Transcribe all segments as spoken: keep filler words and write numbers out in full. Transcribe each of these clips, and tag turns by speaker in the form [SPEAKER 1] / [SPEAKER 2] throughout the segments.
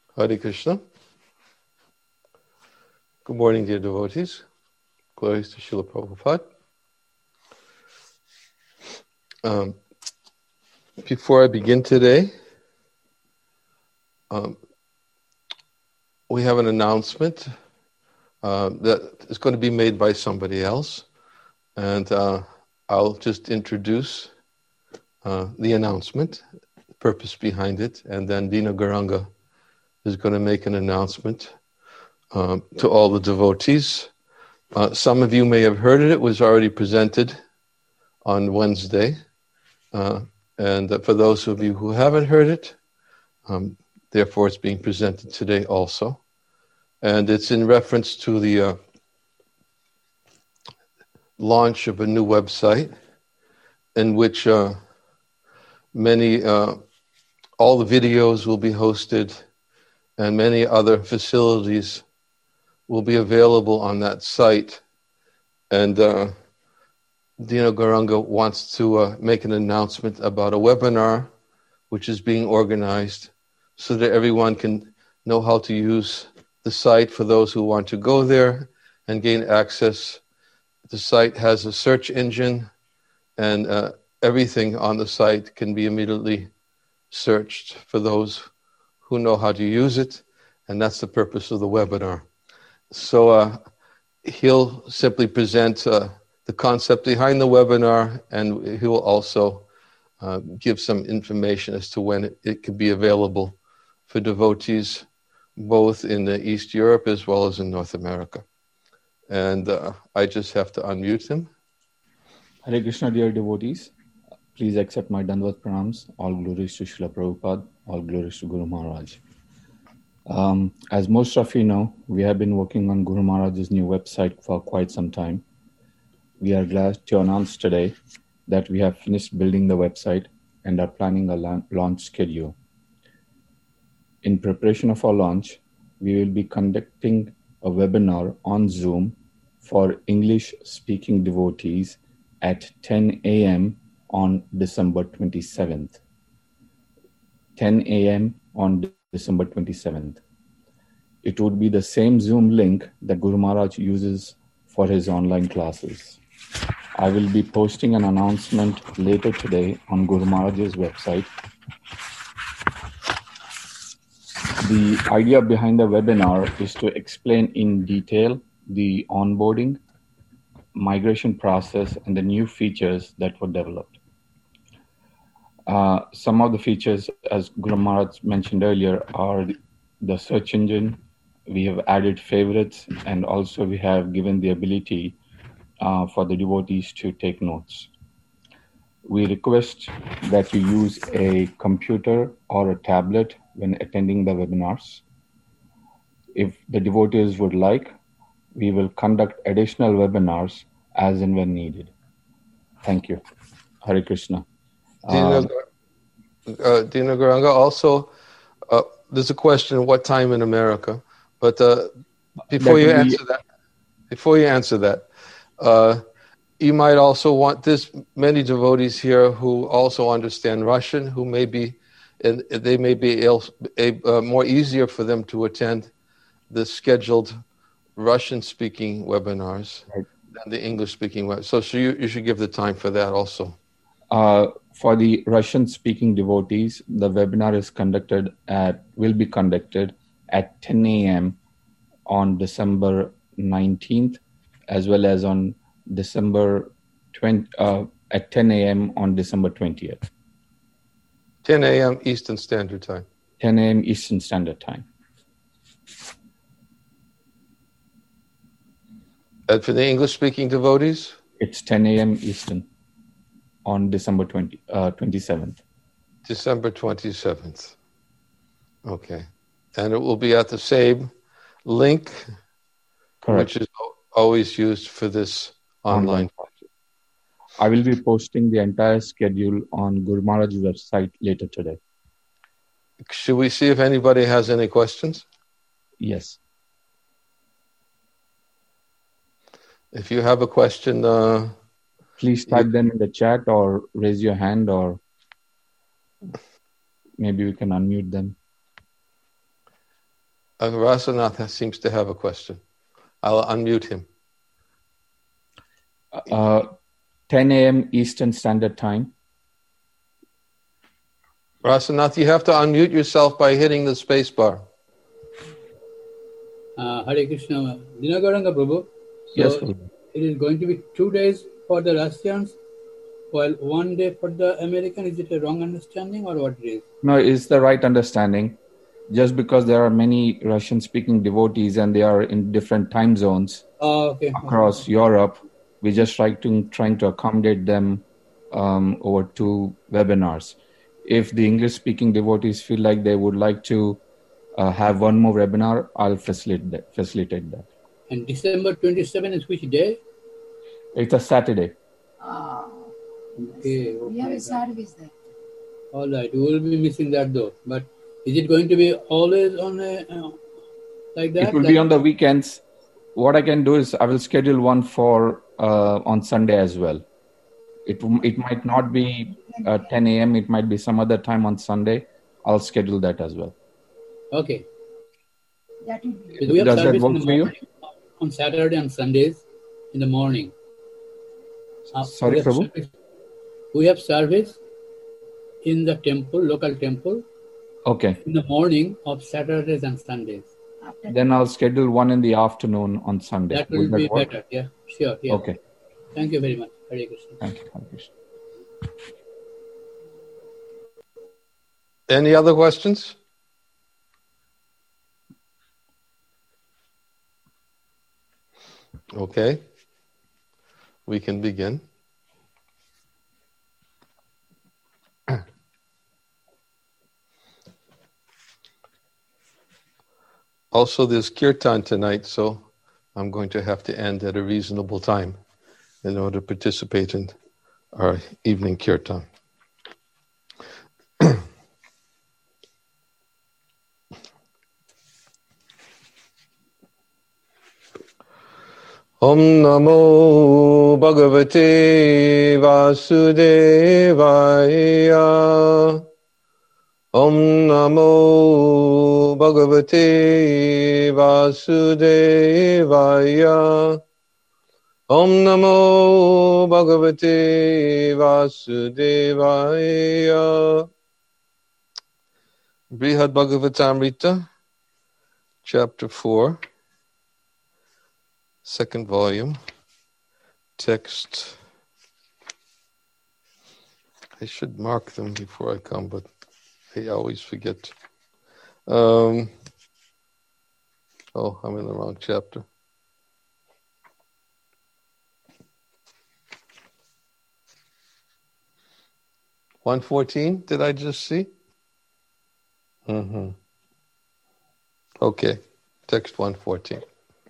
[SPEAKER 1] Hare Krishna. Good morning, dear devotees. Glories to Srila Prabhupada. Um, before I begin today, um, we have an announcement uh, that is going to be made by somebody else. And uh, I'll just introduce uh, the announcement, the purpose behind it, and then Dina Garanga is going to make an announcement um, to all the devotees. Uh, some of you may have heard it. It was already presented on Wednesday. Uh, and uh, for those of you who haven't heard it, um, therefore it's being presented today also. And it's in reference to the uh, launch of a new website in which uh, many, uh, all the videos will be hosted and many other facilities will be available on that site. And uh, Dina Garanga wants to uh, make an announcement about a webinar which is being organized so that everyone can know how to use the site for those who want to go there and gain access. The site has a search engine, and uh, everything on the site can be immediately searched for those who know how to use it, and that's the purpose of the webinar. So uh, he'll simply present uh, the concept behind the webinar, and he will also uh, give some information as to when it, it can be available for devotees both in the East Europe as well as in North America. And uh, I just have to unmute him.
[SPEAKER 2] Hare Krishna, dear devotees. Please accept my Dandvat Pranams. All glories to Srila Prabhupada. All glories to Guru Maharaj. Um, as most of you know, we have been working on Guru Maharaj's new website for quite some time. We are glad to announce today that we have finished building the website and are planning a la- launch schedule. In preparation of our launch, we will be conducting a webinar on Zoom for English-speaking devotees at ten a.m. on December twenty-seventh. ten a.m. on December twenty-seventh. It would be the same Zoom link that Guru Maharaj uses for his online classes. I will be posting an announcement later today on Guru Maharaj's website. The idea behind the webinar is to explain in detail the onboarding, migration process, and the new features that were developed. Uh, some of the features, as Guru Maharaj mentioned earlier, are the search engine. We have added favorites, and also we have given the ability uh, for the devotees to take notes. We request that you use a computer or a tablet when attending the webinars. If the devotees would like, we will conduct additional webinars as and when needed. Thank you. Hare Krishna.
[SPEAKER 1] Dina,
[SPEAKER 2] Um,
[SPEAKER 1] uh, Dina Garanga, also, uh, there's a question, what time in America? But uh, before
[SPEAKER 2] that
[SPEAKER 1] you
[SPEAKER 2] will be,
[SPEAKER 1] answer that, before you answer that, uh, you might also want, there's many devotees here who also understand Russian, who may be, and they may be able, a, uh, more easier for them to attend the scheduled Russian-speaking webinars
[SPEAKER 2] right.
[SPEAKER 1] than the English-speaking webinars. So, so you, you should give the time for that also.
[SPEAKER 2] Uh, for the Russian-speaking devotees, the webinar is conducted at will be conducted at ten a.m. on December nineteenth, as well as on December twentieth uh, at ten a.m. on December twentieth.
[SPEAKER 1] ten a.m. Eastern Standard Time.
[SPEAKER 2] ten a.m. Eastern Standard Time.
[SPEAKER 1] And for the English-speaking devotees?
[SPEAKER 2] It's ten a.m. Eastern on December twentieth, uh, twenty-seventh.
[SPEAKER 1] December twenty-seventh. Okay. And it will be at the same link,
[SPEAKER 2] Correct.
[SPEAKER 1] which is always used for this online.
[SPEAKER 2] Online. I will be posting the entire schedule on Guru Maharaj's website later today.
[SPEAKER 1] Should we see if anybody has any questions?
[SPEAKER 2] Yes.
[SPEAKER 1] If you have a question, uh,
[SPEAKER 2] please type you, them in the chat or raise your hand, or maybe we can unmute them.
[SPEAKER 1] Uh, Rasanath seems to have a question. I'll unmute him.
[SPEAKER 2] Uh, ten a.m. Eastern Standard Time.
[SPEAKER 1] Rasanath, you have to unmute yourself by hitting the space bar.
[SPEAKER 3] Uh, Hare Krishna. Dinagaranga Prabhu. So
[SPEAKER 2] Yes, Prabhu.
[SPEAKER 3] It is going to be two days for the Russians, while one day for the American. Is it a wrong understanding or what it is?
[SPEAKER 2] No, it's the right understanding. Just because there are many Russian-speaking devotees and they are in different time zones
[SPEAKER 3] Oh, okay.
[SPEAKER 2] across
[SPEAKER 3] okay.
[SPEAKER 2] Europe, we just try to trying to accommodate them um, over two webinars. If the English-speaking devotees feel like they would like to uh, have one more webinar, I'll facilitate that. Facilitate that.
[SPEAKER 3] And December twenty-seventh is which day?
[SPEAKER 2] It's a Saturday.
[SPEAKER 3] Oh, okay, okay.
[SPEAKER 4] We have a service there.
[SPEAKER 3] All right, we will be missing that though. But is it going to be always on a uh, like that?
[SPEAKER 2] It will
[SPEAKER 3] like
[SPEAKER 2] be on the weekends. What I can do is I will schedule one for uh, on Sunday as well. It it might not be uh, ten a.m. It might be some other time on Sunday. I'll schedule that as well.
[SPEAKER 3] Okay.
[SPEAKER 4] That will be.
[SPEAKER 3] We have
[SPEAKER 2] Does that
[SPEAKER 3] service
[SPEAKER 2] work
[SPEAKER 3] in the
[SPEAKER 2] for you?
[SPEAKER 3] morning, on Saturday and Sundays in the morning. Uh,
[SPEAKER 2] Sorry,
[SPEAKER 3] we have
[SPEAKER 2] Prabhu?
[SPEAKER 3] service- We have service in the temple, local temple,
[SPEAKER 2] Okay.
[SPEAKER 3] in the morning of Saturdays and Sundays.
[SPEAKER 4] After
[SPEAKER 2] Then I'll schedule one in the afternoon on Sunday.
[SPEAKER 3] That will
[SPEAKER 2] Would
[SPEAKER 3] be
[SPEAKER 2] that work?
[SPEAKER 3] better. Yeah, sure. Yeah.
[SPEAKER 2] Okay.
[SPEAKER 3] Thank you very much. Hare Krishna.
[SPEAKER 2] Thank you. Hare Krishna.
[SPEAKER 1] Any other questions? Okay. We can begin. Also, there's kirtan tonight, so I'm going to have to end at a reasonable time in order to participate in our evening kirtan. Om Namo Bhagavate Vasudevaya. Om Namo Bhagavate Vasudevaya. Om Namo Bhagavate Vasudevaya. Brihad Bhagavatamrita, Chapter four, Second volume, text. I should mark them before I come, but I always forget. Um, oh, I'm in the wrong chapter. one fourteen, did I just see? Mm-hmm. Okay, text one fourteen.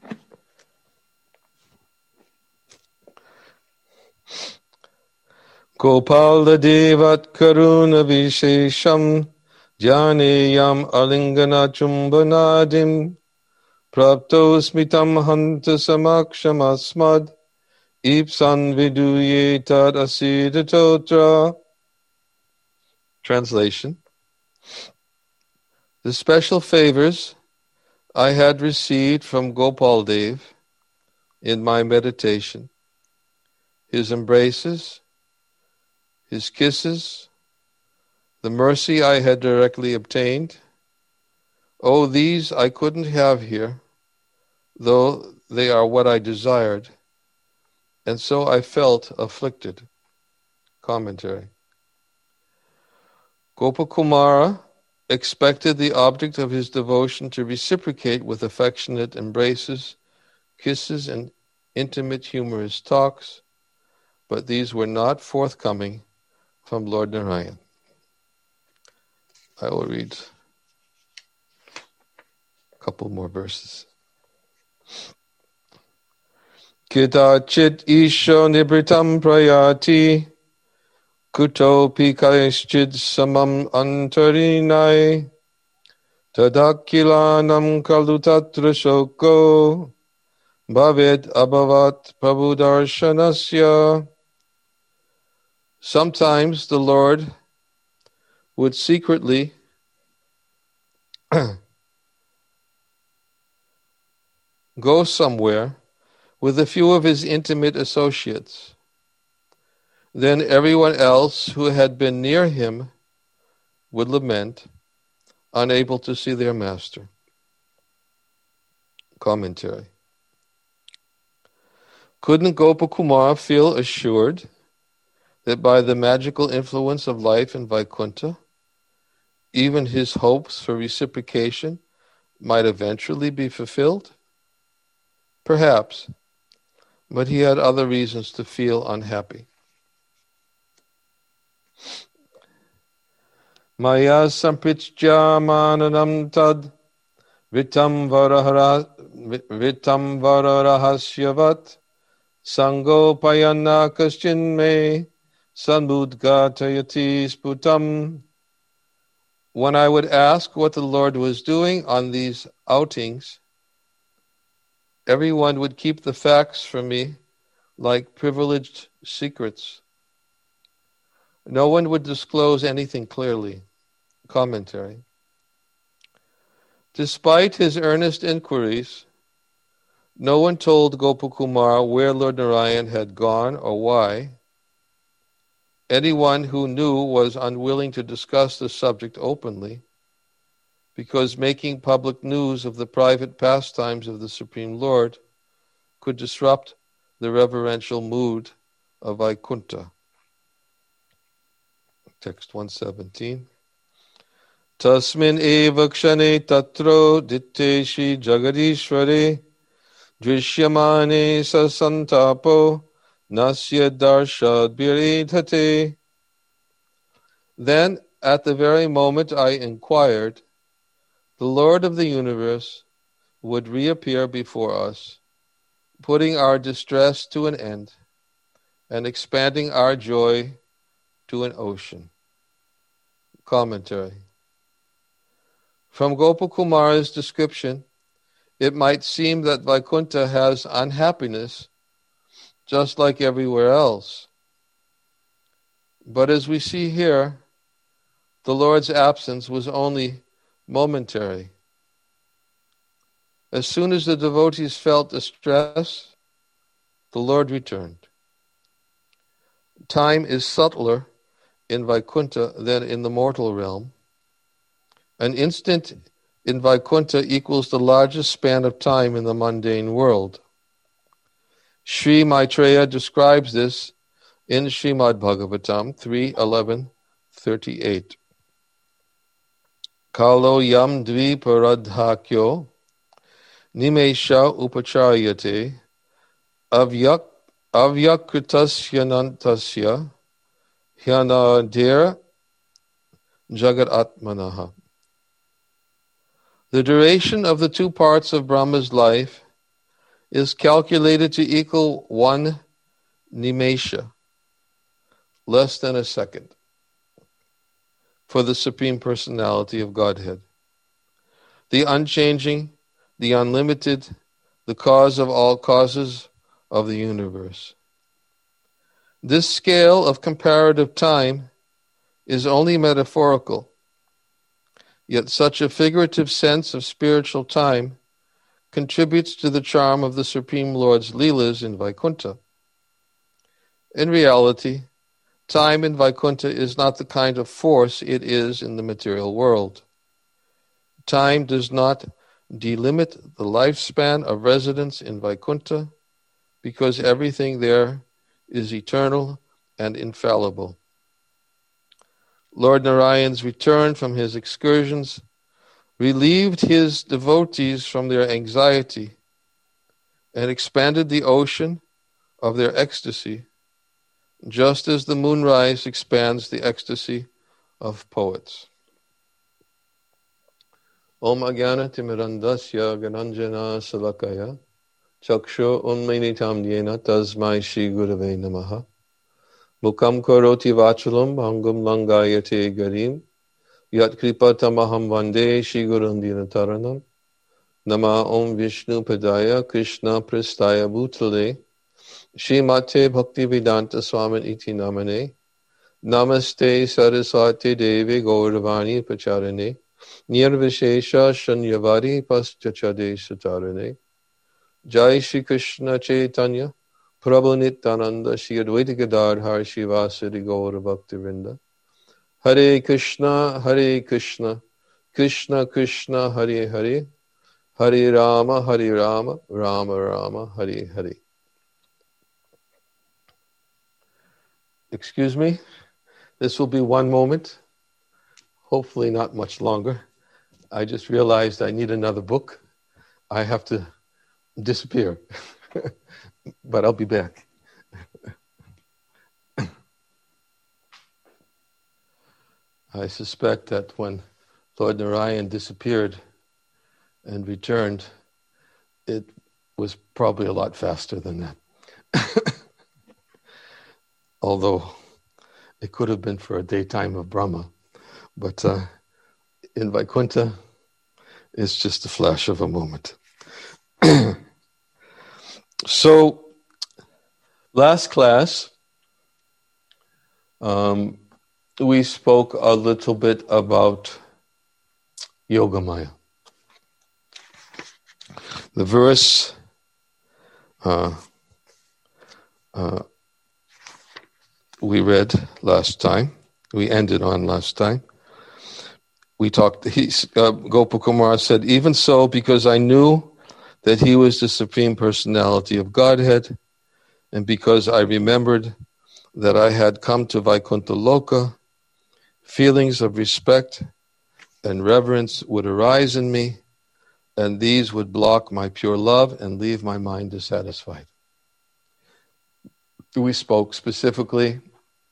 [SPEAKER 1] Gopala Devat Karuna Vishesham Jnaneyam Alingana Chumbanadim Prapto Smitam Hanta Samaksham Asmad Ipsan Viduye Tad Asidatotra. Translation. The special favors I had received from Gopal Dev in my meditation, his embraces, his kisses, the mercy I had directly obtained, oh, these I couldn't have here, though they are what I desired, and so I felt afflicted. Commentary. Gopakumara expected the object of his devotion to reciprocate with affectionate embraces, kisses, and intimate humorous talks, but these were not forthcoming from Lord Narayan. I will read a couple more verses. Kitachit isho nibritam prayati kutopi kaischid samam antarinai tadakilanam kalutatra shoko bhavet abhavat prabhudarshanasya. Sometimes the Lord would secretly go somewhere with a few of his intimate associates. Then everyone else who had been near him would lament, unable to see their master. Commentary. Couldn't Gopakumar feel assured that by the magical influence of life in Vaikuntha, even his hopes for reciprocation might eventually be fulfilled? Perhaps, but he had other reasons to feel unhappy. Maya samprichya mananam tad vitam vararahasyavat sango payana kaschinme sanmudgatayati sputam. When I would ask what the Lord was doing on these outings, everyone would keep the facts from me like privileged secrets. No one would disclose anything clearly. Commentary. Despite his earnest inquiries, no one told Gopakumar where Lord Narayan had gone or why. Anyone who knew was unwilling to discuss the subject openly, because making public news of the private pastimes of the Supreme Lord could disrupt the reverential mood of Vaikuntha. Text one seventeen. Tasmin eva kshane tatro ditteshi jagadishvare drishyamane sasantapo nasya darshad biridhate. Then, at the very moment I inquired, the Lord of the universe would reappear before us, putting our distress to an end and expanding our joy to an ocean. Commentary. From Gopakumar's description, it might seem that Vaikuntha has unhappiness just like everywhere else. But as we see here, the Lord's absence was only momentary. As soon as the devotees felt distress, the Lord returned. Time is subtler in Vaikuntha than in the mortal realm. An instant in Vaikuntha equals the largest span of time in the mundane world. Sri Maitreya describes this in Srimad Bhagavatam three eleven thirty-eight. Kalo yam dvi paradhakyo nimesha upacharyate avyak avyakritasya nantasya hyanadir jagat atmanaha. The duration of the two parts of Brahma's life is calculated to equal one nimesha, less than a second, for the Supreme Personality of Godhead. The unchanging, the unlimited, the cause of all causes of the universe. This scale of comparative time is only metaphorical, yet such a figurative sense of spiritual time contributes to the charm of the Supreme Lord's Leelas in Vaikuntha. In reality, time in Vaikuntha is not the kind of force it is in the material world. Time does not delimit the lifespan of residence in Vaikuntha because everything there is eternal and infallible. Lord Narayan's return from his excursions relieved his devotees from their anxiety and expanded the ocean of their ecstasy, just as the moonrise expands the ecstasy of poets. Om Agyana Timirandasya Gananjana Salakaya Chaksho Unminitam Yena Tasmai Shri Gurave Namaha Mukam Karoti Vachalam Bhangam Langayate Garim Yat Kripatamaham Vande Shri Gurundina Taranam Nama Om Vishnu Padaya Krishna Prastaya Bhutale Shri Mate Bhakti Vedanta Swamin Iti Namane Namaste Saraswati Devi Gauravani Pacharane Nirvishesha Shanyavari Paschachade Satarane Jai Shri Krishna Chaitanya Prabhu Nityananda Shri Advaita Gadadhar Shivasari Gaura Bhakti Vrinda. Hare Krishna, Hare Krishna, Krishna Krishna, Hare Hare, Hare Rama, Hare Rama, Rama Rama, Hare Hare. Excuse me, this will be one moment, hopefully not much longer. I just realized I need another book. I have to disappear, but I'll be back. I suspect that when Lord Narayan disappeared and returned, it was probably a lot faster than that. Although it could have been for a daytime of Brahma. But uh, in Vaikuntha, it's just a flash of a moment. So, last class, um, we spoke a little bit about Yogamaya. The verse uh, uh, we read last time, we ended on last time. We talked, he, uh, Gopakumar said, even so, because I knew that he was the Supreme Personality of Godhead, and because I remembered that I had come to Vaikuntha Loka, feelings of respect and reverence would arise in me, and these would block my pure love and leave my mind dissatisfied. We spoke specifically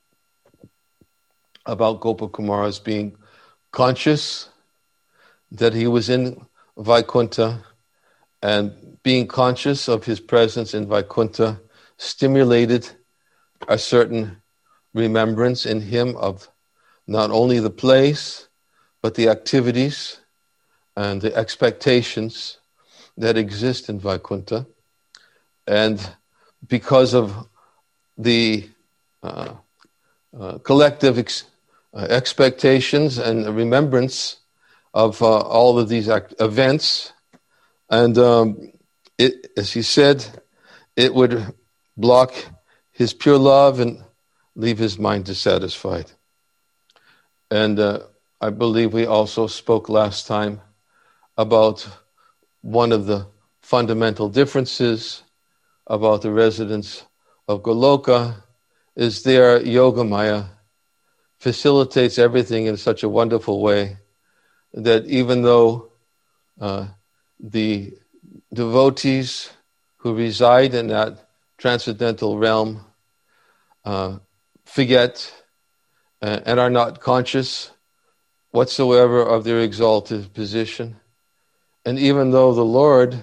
[SPEAKER 1] about Gopakumara's being conscious that he was in Vaikuntha, and being conscious of his presence in Vaikuntha stimulated a certain remembrance in him of not only the place, but the activities and the expectations that exist in Vaikuntha. And because of the uh, uh, collective ex- uh, expectations and remembrance of uh, all of these act- events, and um, it, as he said, it would block his pure love and leave his mind dissatisfied. And uh, I believe we also spoke last time about one of the fundamental differences about the residents of Goloka is their Yogamaya facilitates everything in such a wonderful way that even though uh, the devotees who reside in that transcendental realm uh, forget uh, and are not conscious whatsoever of their exalted position. And even though the Lord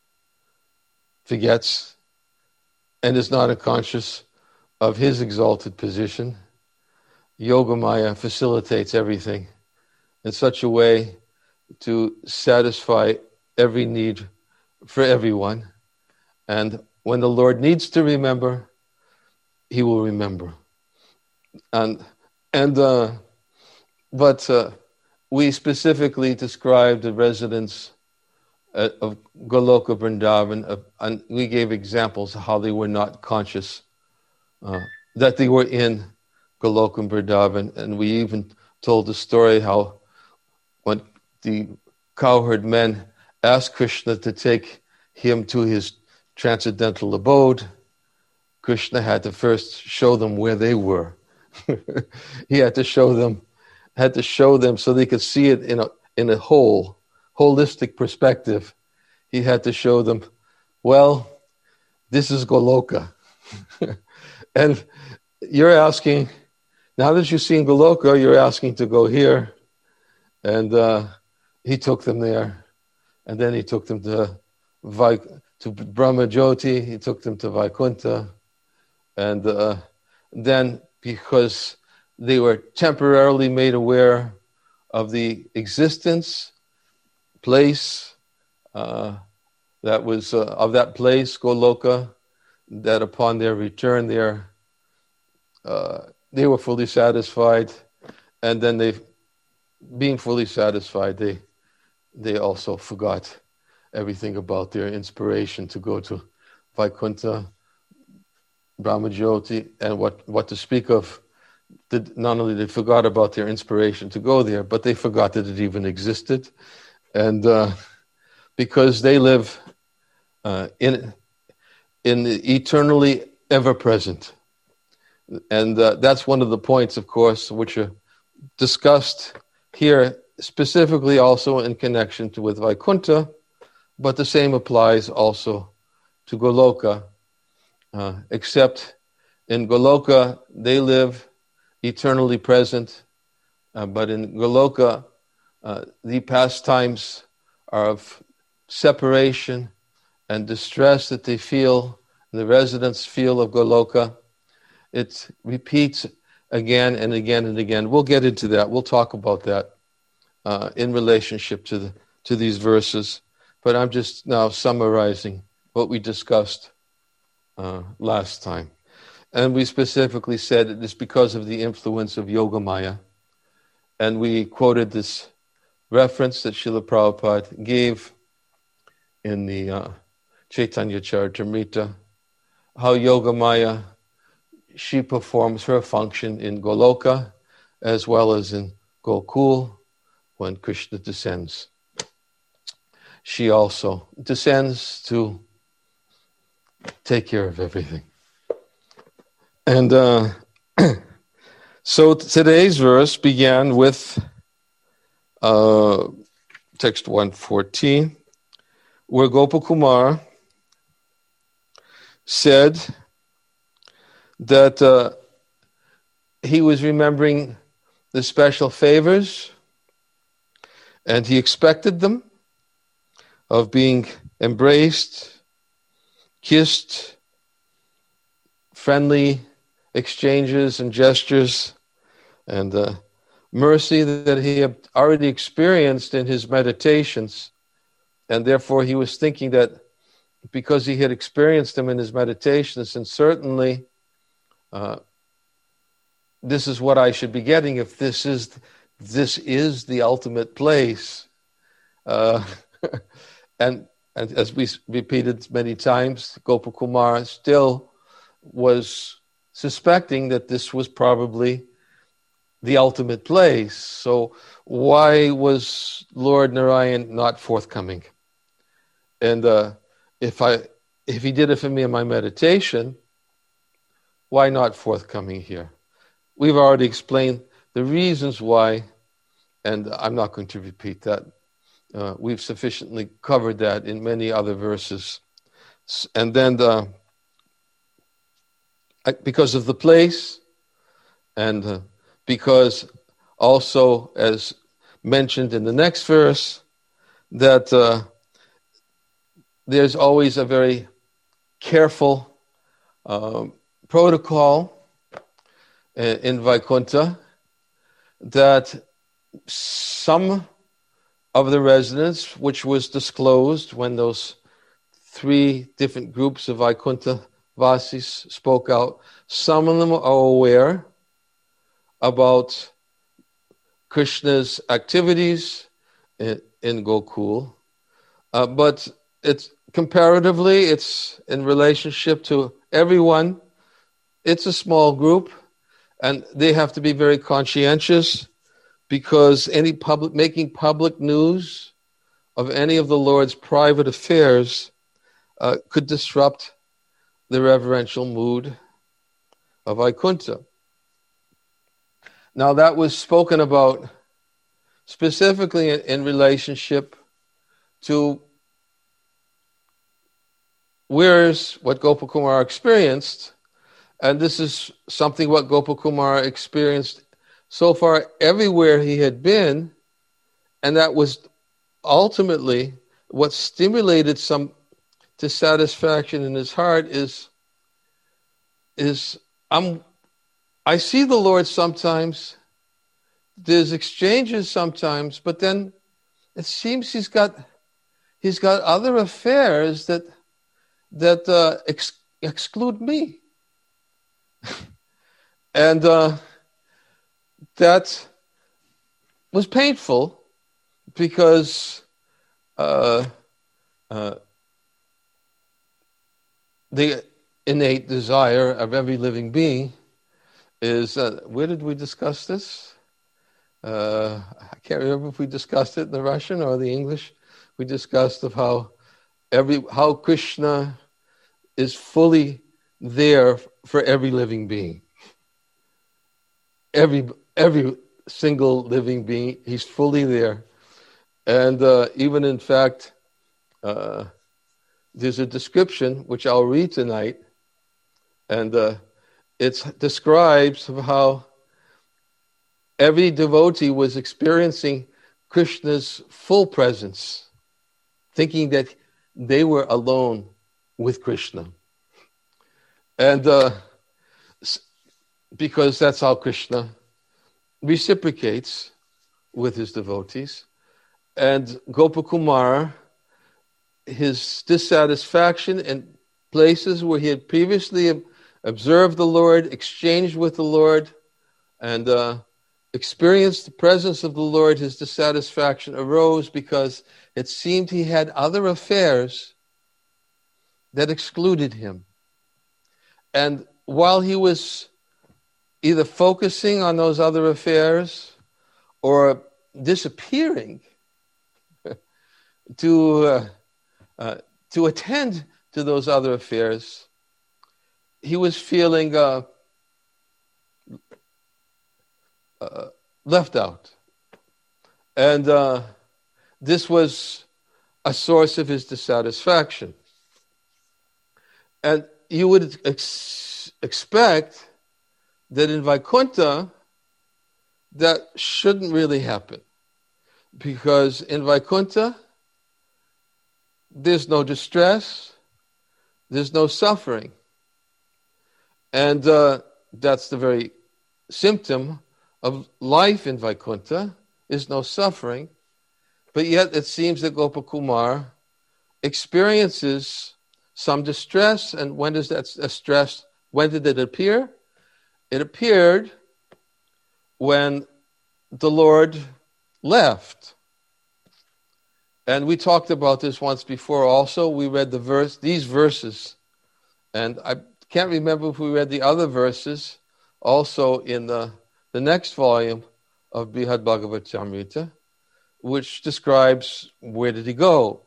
[SPEAKER 1] forgets and is not conscious of his exalted position, Yogamaya facilitates everything in such a way to satisfy every need for everyone. And when the Lord needs to remember, he will remember. And and uh, but uh, we specifically described the residents uh, of Goloka Vrindavan, uh, and we gave examples of how they were not conscious uh, that they were in Goloka Vrindavan, and we even told the story how when the cowherd men asked Krishna to take him to his transcendental abode, Krishna had to first show them where they were. He had to show them, had to show them so they could see it in a in a whole, holistic perspective. He had to show them, well, this is Goloka. And you're asking, now that you've seen Goloka, you're asking to go here. And uh, he took them there. And then he took them to Vaik- to Brahma Jyoti. He took them to Vaikuntha. And uh, then, because they were temporarily made aware of the existence, place, uh, that was uh, of that place, Goloka, that upon their return there, uh, they were fully satisfied. And then they, being fully satisfied, they they also forgot everything about their inspiration to go to Vaikuntha, Brahmajyoti, and what, what to speak of. Did, not only they forgot about their inspiration to go there, but they forgot that it even existed. And uh, because they live uh, in, in the eternally ever-present. And uh, that's one of the points, of course, which are discussed here, specifically also in connection to, with Vaikuntha, but the same applies also to Goloka, uh, except in Goloka, they live eternally present, uh, but in Goloka, uh, the pastimes are of separation and distress that they feel, the residents feel of Goloka. It repeats again and again and again. We'll get into that. We'll talk about that uh, in relationship to the, to these verses. But I'm just now summarizing what we discussed uh, last time. And we specifically said it is because of the influence of Yogamaya. And we quoted this reference that Srila Prabhupada gave in the uh, Chaitanya Charitamrita, how Yogamaya, she performs her function in Goloka as well as in Gokul when Krishna descends. She also descends to take care of everything. And uh, so today's verse began with uh, text one fourteen, where Gopakumar said that uh, he was remembering the special favors and he expected them of being embraced, kissed, friendly exchanges and gestures, and uh, mercy that he had already experienced in his meditations. And therefore he was thinking that because he had experienced them in his meditations, and certainly uh, this is what I should be getting if this is this is the ultimate place. Uh, and, and as we repeated many times, Gopakumar still was suspecting that this was probably the ultimate place. So why was Lord Narayan not forthcoming? And uh, if I if he did it for me in my meditation, why not forthcoming here? We've already explained the reasons why, and I'm not going to repeat that. Uh, we've sufficiently covered that in many other verses. And then the, because of the place, and uh, because also, as mentioned in the next verse, that uh, there's always a very careful um, protocol in, in Vaikuntha, that some of the residents, which was disclosed when those three different groups of Vaikuntha Vasis spoke out, some of them are aware about Krishna's activities in, in Gokul, uh, but it's comparatively, it's in relationship to everyone, it's a small group, and they have to be very conscientious, because any public making public news of any of the Lord's private affairs uh, could disrupt the reverential mood of Vaikuntha. Now that was spoken about specifically in, in relationship to where's what Gopakumar experienced, and this is something what Gopakumar experienced so far everywhere he had been, and that was ultimately what stimulated some dissatisfaction in his heart is, is I'm, I see the Lord sometimes, there's exchanges sometimes, but then it seems he's got he's got other affairs that that uh, ex- exclude me. And uh, that was painful because uh, the innate desire of every living being is, uh, where did we discuss this? Uh, I can't remember if we discussed it in the Russian or the English. We discussed of how every how Krishna is fully there for every living being. Every every single living being, he's fully there. And uh, even in fact, uh, there's a description which I'll read tonight, and uh, it describes how every devotee was experiencing Krishna's full presence, thinking that they were alone with Krishna. And uh, because that's how Krishna reciprocates with his devotees. And Gopakumara, his dissatisfaction in places where he had previously observed the Lord, exchanged with the Lord, and uh, experienced the presence of the Lord, his dissatisfaction arose because it seemed he had other affairs that excluded him. And while he was either focusing on those other affairs or disappearing to uh, uh, to attend to those other affairs, he was feeling uh, uh, left out. And uh, this was a source of his dissatisfaction. And you would ex- expect that in Vaikuntha, that shouldn't really happen. Because in Vaikuntha, there's no distress, there's no suffering. And uh, that's the very symptom of life in Vaikuntha, is no suffering. But yet it seems that Gopakumar experiences some distress. And when does that distress, when did it appear? It appeared when the Lord left. And we talked about this once before also. We read the verse, these verses. And I can't remember if we read the other verses also in the, the next volume of Brihad Bhagavatamrita, which describes where did he go.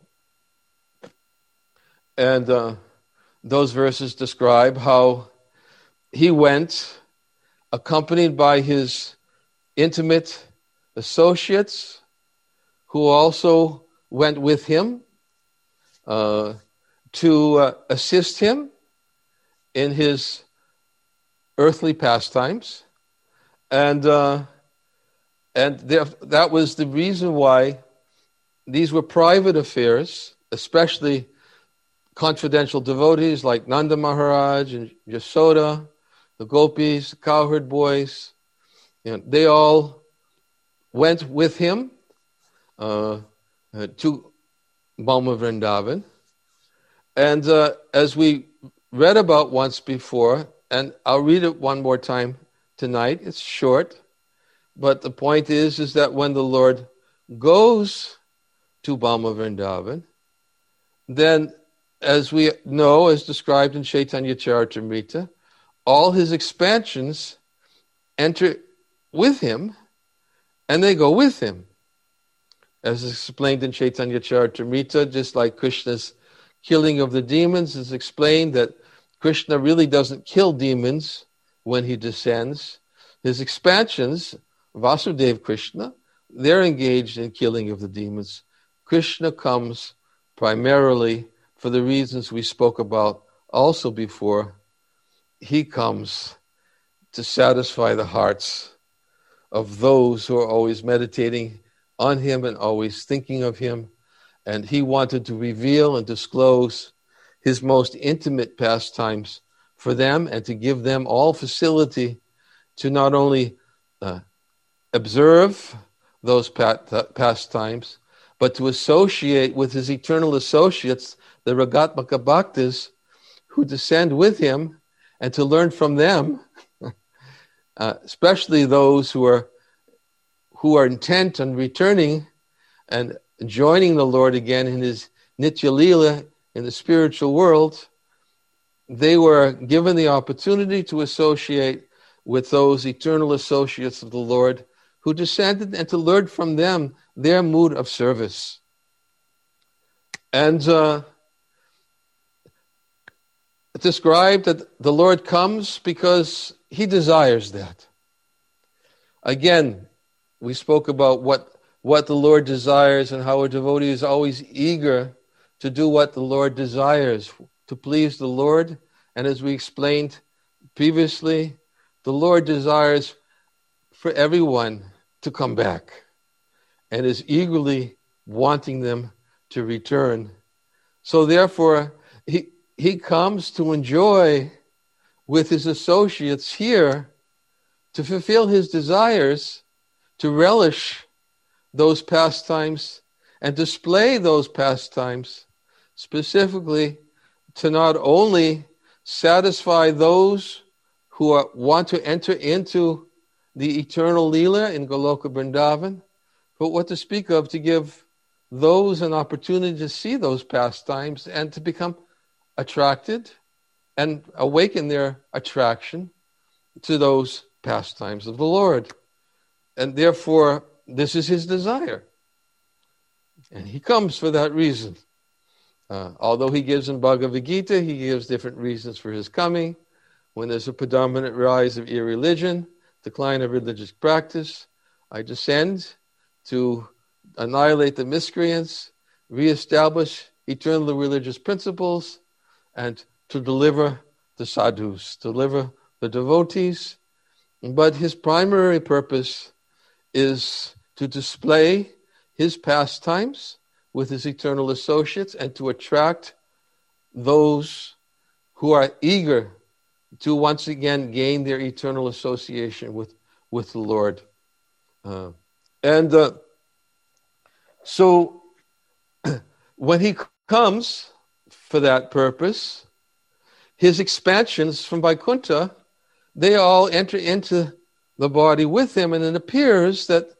[SPEAKER 1] And uh, those verses describe how he went accompanied by his intimate associates who also went with him uh, to uh, assist him in his earthly pastimes. And uh, and there, that was the reason why these were private affairs, especially confidential devotees like Nanda Maharaj and Yasoda, the gopis, the cowherd boys. You know, they all went with him uh, uh, to Bhauma Vrindavan. And uh, as we read about once before, and I'll read it one more time tonight, it's short, but the point is, is that when the Lord goes to Bhauma Vrindavan, then as we know, as described in Chaitanya Charitamrita, all his expansions enter with him, and they go with him. As explained in Chaitanya Charitamrita, just like Krishna's killing of the demons is explained that Krishna really doesn't kill demons when he descends. His expansions, Vasudeva Krishna, they're engaged in killing of the demons. Krishna comes primarily for the reasons we spoke about also before. He comes to satisfy the hearts of those who are always meditating on him and always thinking of him. And he wanted to reveal and disclose his most intimate pastimes for them and to give them all facility to not only uh, observe those pastimes, but to associate with his eternal associates, the Ragatmaka Bhaktas, who descend with him, and to learn from them, uh, especially those who are who are intent on returning and joining the Lord again in his Nitya Leela in the spiritual world. they were given the opportunity to associate with those eternal associates of the Lord who descended, and to learn from them their mood of service. And uh, it's described that the Lord comes because he desires that. Again, we spoke about what, what the Lord desires and how a devotee is always eager to do what the Lord desires, to please the Lord. And as we explained previously, the Lord desires for everyone to come back and is eagerly wanting them to return. So therefore, he, he comes to enjoy with his associates here, to fulfill his desires, to relish those pastimes and display those pastimes, specifically to not only satisfy those who are, want to enter into the eternal Leela in Goloka Vrindavan, but what to speak of, to give those an opportunity to see those pastimes and to become attracted and awaken their attraction to those pastimes of the Lord. And therefore, this is his desire. And he comes for that reason. Uh, although he gives in Bhagavad Gita, he gives different reasons for his coming. When there's a predominant rise of irreligion, decline of religious practice, I descend to annihilate the miscreants, reestablish eternal religious principles, and to deliver the sadhus, deliver the devotees. But his primary purpose is to display his pastimes with his eternal associates and to attract those who are eager to once again gain their eternal association with, with the Lord. Uh, and uh, so when he comes for that purpose, his expansions from Vaikuntha, they all enter into the body with him, and it appears that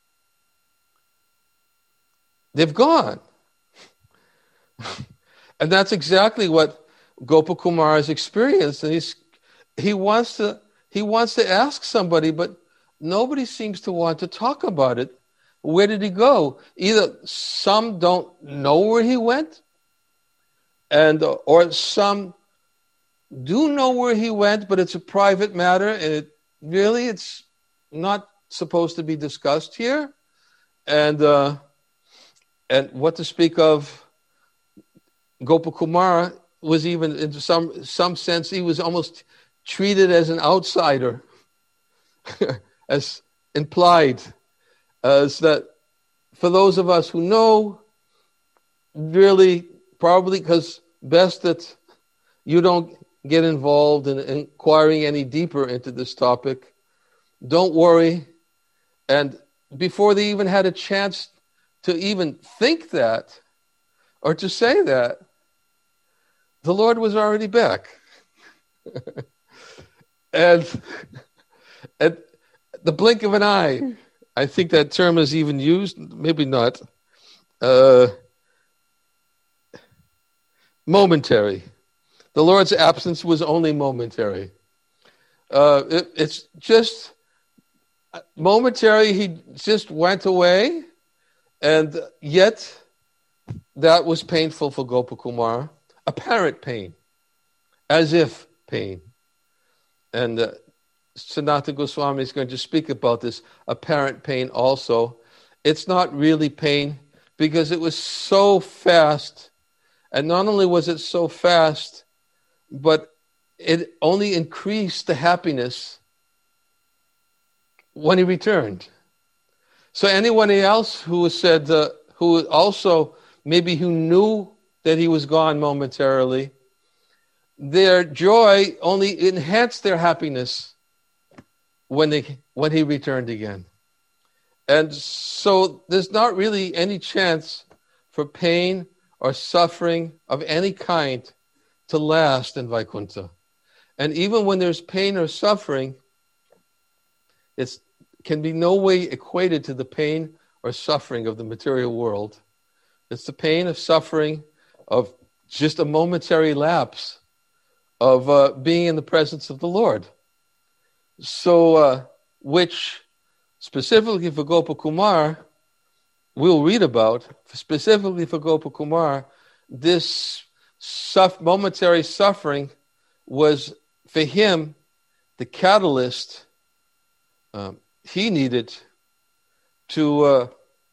[SPEAKER 1] they've gone. And that's exactly what Gopakumar has experienced, and he's he wants to he wants to ask somebody, but nobody seems to want to talk about it. Where did he go? Either some don't know where he went, and or some do know where he went, but it's a private matter, and it really it's not supposed to be discussed here. And uh, and what to speak of, Gopakumar was even, in some some sense, he was almost treated as an outsider, as implied, as that for those of us who know, really, probably because best that you don't get involved in inquiring any deeper into this topic. Don't worry. And before they even had a chance to even think that or to say that, the Lord was already back. and at the blink of an eye, I think that term is even used, maybe not, uh, momentary. The Lord's absence was only momentary. Uh, it, it's just momentary. He just went away, and yet that was painful for Gopakumar. Apparent pain, as if pain. And uh, Sanatana Goswami is going to speak about this apparent pain also. It's not really pain because it was so fast. And not only was it so fast, but it only increased the happiness when he returned. So anyone else who said, uh, who also maybe who knew that he was gone momentarily, their joy only enhanced their happiness when they when he returned again. And so there's not really any chance for pain or suffering of any kind to last in Vaikuntha. And even when there's pain or suffering, it can be no way equated to the pain or suffering of the material world. It's the pain of suffering of just a momentary lapse of uh, being in the presence of the Lord. So, uh, which specifically for Gopakumar, we'll read about, specifically for Gopakumar, this suff- momentary suffering was, for him, the catalyst um, he needed to uh,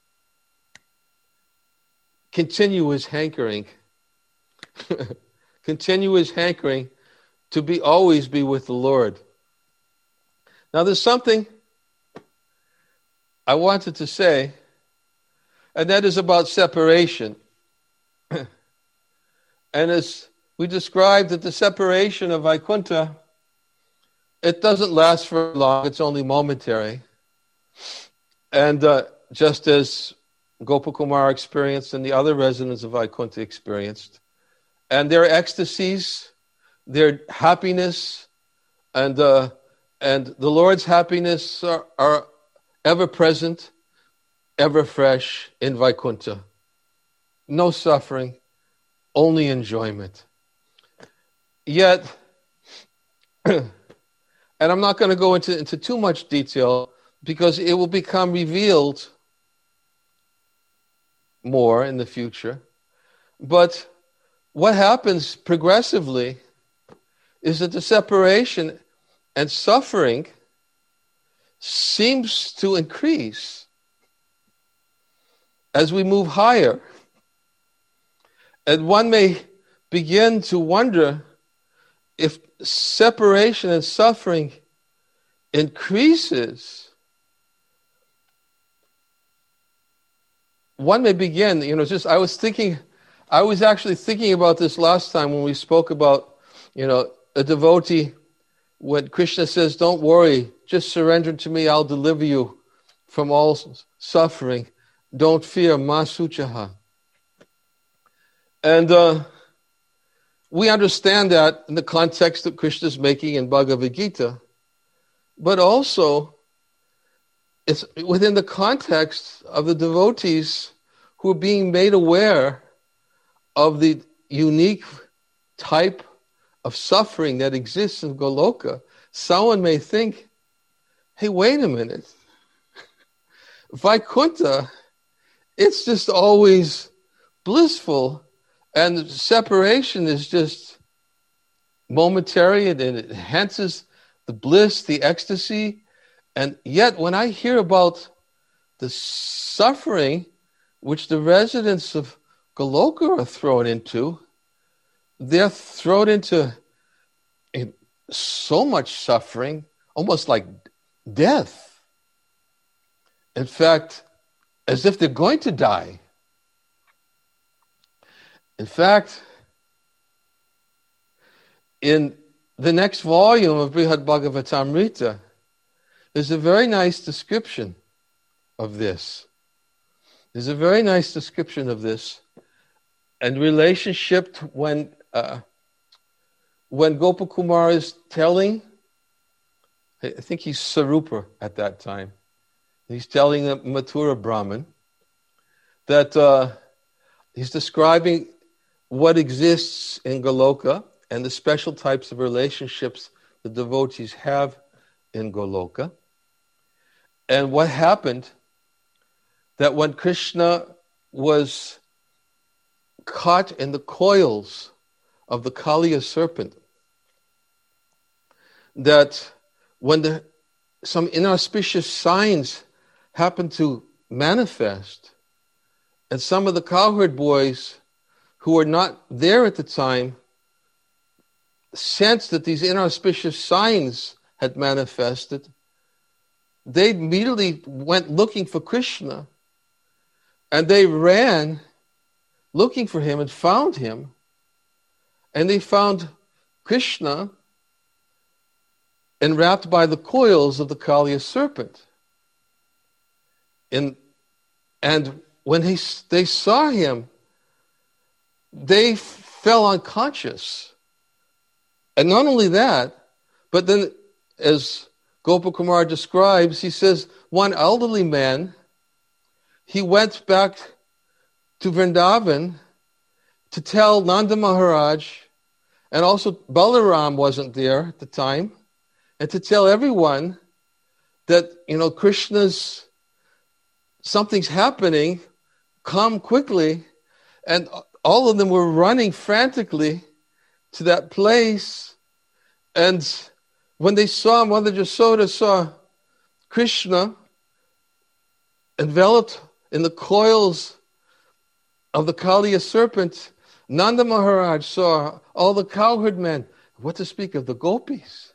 [SPEAKER 1] continue his hankering, continue his hankering to be always be with the Lord. Now, there's something I wanted to say, and that is about separation. And as we described that the separation of Vaikuntha, it doesn't last for long, it's only momentary. And uh, just as Gopakumar experienced and the other residents of Vaikuntha experienced, and their ecstasies, their happiness, and uh, and the Lord's happiness are, are ever present, ever fresh in Vaikuntha. No suffering, only enjoyment. Yet, and I'm not going to go into, into too much detail because it will become revealed more in the future. But what happens progressively is that the separation and suffering seems to increase as we move higher. And one may begin to wonder if separation and suffering increases. One may begin, you know, just, I was thinking, I was actually thinking about this last time when we spoke about, you know, a devotee, when Krishna says, don't worry, just surrender to me, I'll deliver you from all suffering. Don't fear, ma suchaha. And uh, we understand that in the context that Krishna is making in Bhagavad Gita, but also it's within the context of the devotees who are being made aware of the unique type of suffering that exists in Goloka. Someone may think, hey, wait a minute. Vaikuntha, it's just always blissful, and separation is just momentary, and it enhances the bliss, the ecstasy. And yet, when I hear about the suffering which the residents of Goloka are thrown into, they're thrown into so much suffering, almost like death. In fact, as if they're going to die. In fact, in the next volume of Brihad Bhagavatamrita, there's a very nice description of this. There's a very nice description of this and relationship to when uh, when Gopakumar is telling, I think he's Sarupa at that time, he's telling the Mathura Brahmin that uh, he's describing what exists in Goloka and the special types of relationships the devotees have in Goloka. And what happened, that when Krishna was caught in the coils of the Kaliya serpent, that when the, some inauspicious signs happened to manifest, and some of the cowherd boys who were not there at the time sensed that these inauspicious signs had manifested, they immediately went looking for Krishna, and they ran looking for him and found him, and they found Krishna enwrapped by the coils of the Kaliya serpent. In, and when he, they saw him, they fell unconscious. And not only that, but then as Gopakumar describes, he says, one elderly man, he went back to Vrindavan to tell Nanda Maharaj And also Balaram wasn't there at the time. And to tell everyone that, you know, Krishna's, something's happening, come quickly. And all of them were running frantically to that place. And when they saw, Mother Jasoda saw Krishna enveloped in the coils of the Kaliya serpent, Nanda Maharaj saw all the cowherd men, what to speak of the gopis.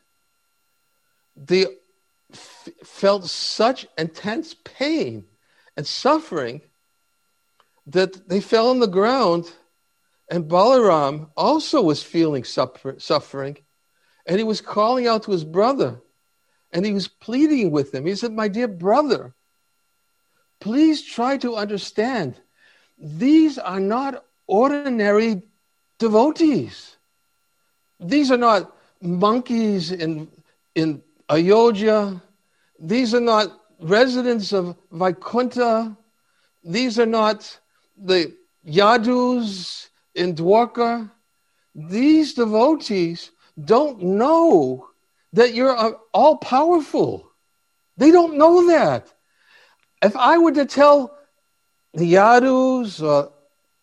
[SPEAKER 1] They f- felt such intense pain and suffering that they fell on the ground, and Balaram also was feeling suffer- suffering, and he was calling out to his brother, and he was pleading with him. He said, "My dear brother, please try to understand. These are not ordinary devotees. These are not monkeys in, in Ayodhya. These are not residents of Vaikuntha. These are not the Yadus in Dwarka. These devotees don't know that you're all powerful. They don't know that. If I were to tell the Yadus or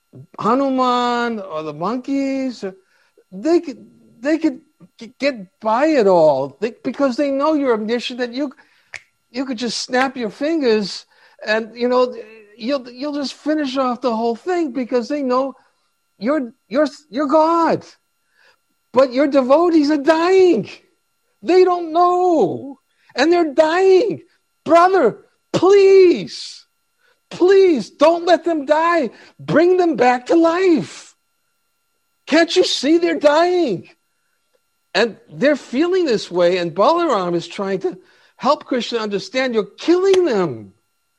[SPEAKER 1] Hanuman or the monkeys, they could they could get by it all they, because they know you're omniscient, that you you could just snap your fingers and you know you'll you'll just finish off the whole thing because they know you're you're you're God. But your devotees are dying. They don't know. And they're dying. Brother, please, please don't let them die. Bring them back to life. Can't you see they're dying? And they're feeling this way, and Balaram is trying to help Krishna understand you're killing them.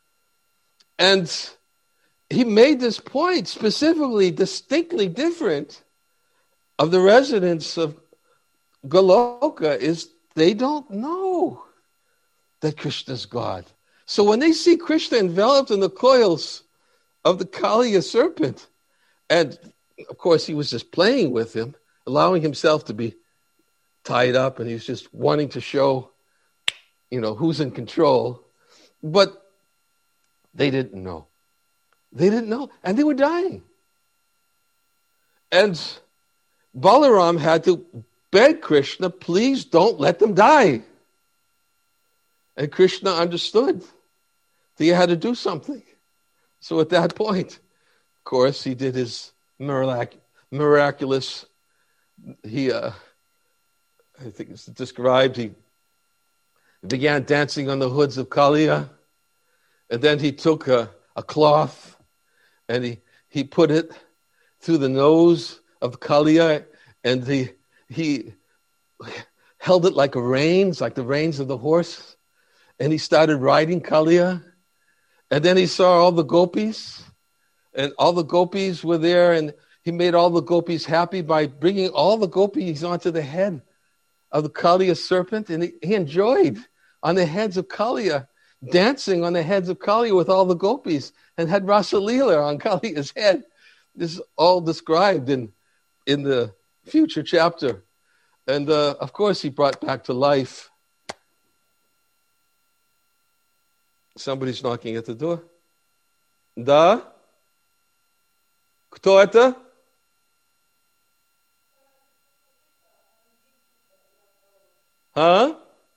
[SPEAKER 1] And he made this point specifically, distinctly different of the residents of Goloka, is they don't know that Krishna's God. So when they see Krishna enveloped in the coils of the Kaliya serpent, and of course he was just playing with him, allowing himself to be tied up, and he's just wanting to show, you know, who's in control. But they didn't know. They didn't know, and they were dying. And Balaram had to beg Krishna, please don't let them die. And Krishna understood that he had to do something. So at that point, of course, he did his mirac- miraculous, he, uh, I think it's described, he began dancing on the hoods of Kaliya, and then he took a, a cloth and he, he put it through the nose of Kaliya, and he, he held it like a reins, like the reins of the horse, and he started riding Kaliya. And then he saw all the gopis, and all the gopis were there, and he made all the gopis happy by bringing all the gopis onto the head of the Kaliya serpent, and he, he enjoyed on the heads of Kaliya, dancing on the heads of Kaliya with all the gopis, and had Rasa Leela on Kaliya's head. This is all described in, in the future chapter. And uh, of course he brought back to life. Somebody's knocking at the door. Da? Кто это? Huh?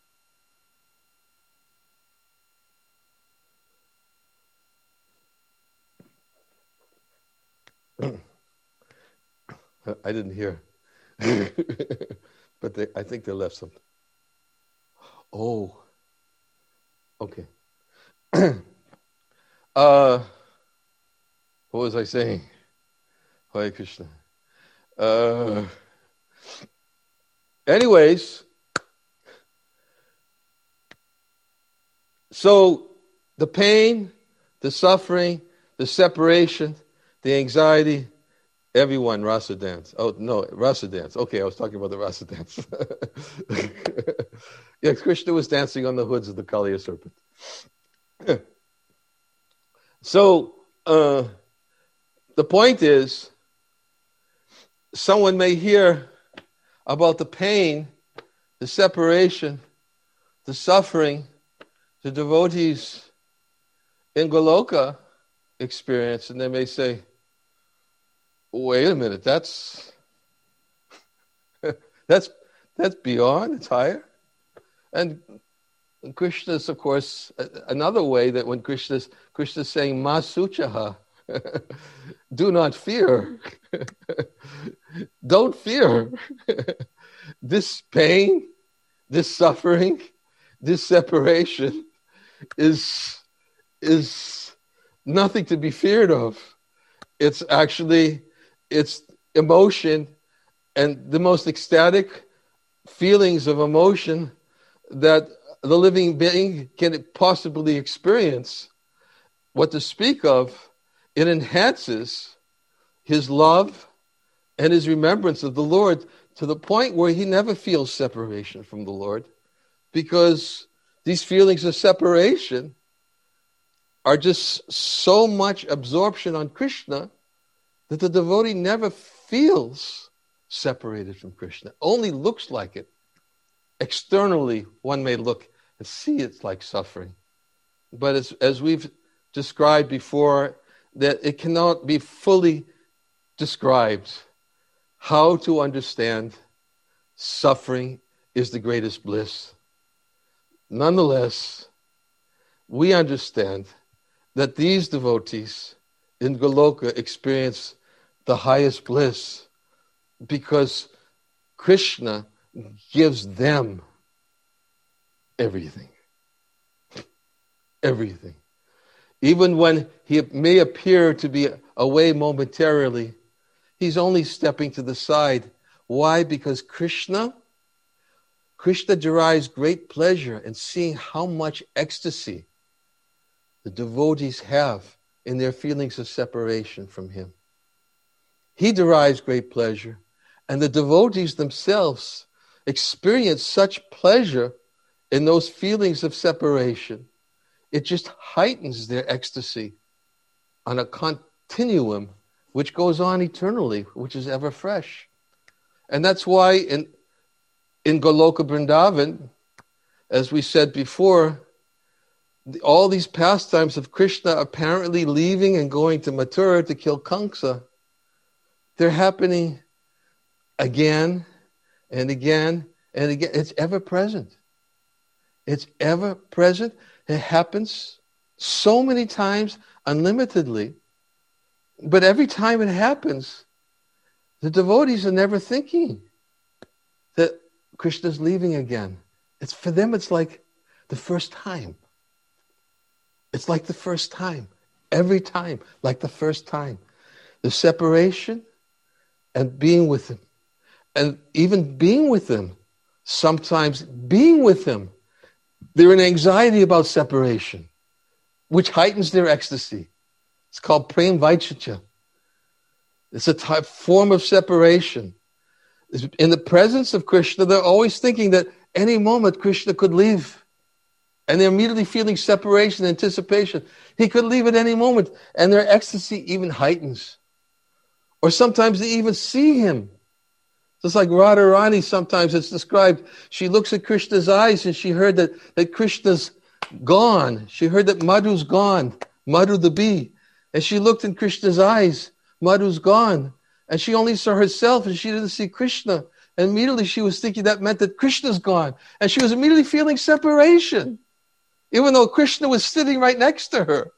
[SPEAKER 1] I didn't hear. But they, I think they left something. Oh. Okay. uh, what was I saying? Hare Krishna. Uh, anyways, so the pain, the suffering, the separation, the anxiety, everyone rasa dance. Oh, no, rasa dance. Okay, I was talking about the rasa dance. Yeah, Krishna was dancing on the hoods of the Kaliya serpent. So, uh, the point is, someone may hear about the pain, the separation, the suffering the devotees in Goloka experience, and they may say, wait a minute, that's that's that's beyond, it's higher. And Krishna's, of course, another way that when Krishna's Krishna's saying Ma Suchaha, do not fear. Don't fear. This pain, this suffering, this separation is is nothing to be feared of. It's actually it's emotion, and the most ecstatic feelings of emotion that the living being can possibly experience. What to speak of, it enhances his love and his remembrance of the Lord to the point where he never feels separation from the Lord, because these feelings of separation are just so much absorption on Krishna that the devotee never feels separated from Krishna. Only looks like it. Externally, one may look and see it's like suffering. But as, as we've described before, that it cannot be fully described how to understand suffering is the greatest bliss. Nonetheless, we understand that these devotees in Goloka experience the highest bliss because Krishna gives them everything. Everything. Even when he may appear to be away momentarily, he's only stepping to the side. Why? Because Krishna, Krishna derives great pleasure in seeing how much ecstasy the devotees have in their feelings of separation from him. He derives great pleasure, and the devotees themselves experience such pleasure in those feelings of separation. It just heightens their ecstasy on a continuum which goes on eternally, which is ever fresh. And that's why in, in Goloka Vrindavan, as we said before, all these pastimes of Krishna apparently leaving and going to Mathura to kill Kamsa, they're happening again and again and again. It's ever present. It's ever present. It happens so many times, unlimitedly. But every time it happens, the devotees are never thinking that Krishna's leaving again. It's for them, it's like the first time. It's like the first time. Every time, like the first time. The separation and being with him. And even being with him, sometimes being with him, they're in anxiety about separation, which heightens their ecstasy. It's called prem vaichicha. It's a type, form of separation. In the presence of Krishna, they're always thinking that any moment Krishna could leave. And they're immediately feeling separation, anticipation. He could leave at any moment. And their ecstasy even heightens. Or sometimes they even see him. Just like Radharani, sometimes it's described, she looks at Krishna's eyes and she heard that, that Krishna's gone. She heard that Madhu's gone, Madhu the bee. And she looked in Krishna's eyes, Madhu's gone. And she only saw herself and she didn't see Krishna. And immediately she was thinking that meant that Krishna's gone. And she was immediately feeling separation, even though Krishna was sitting right next to her.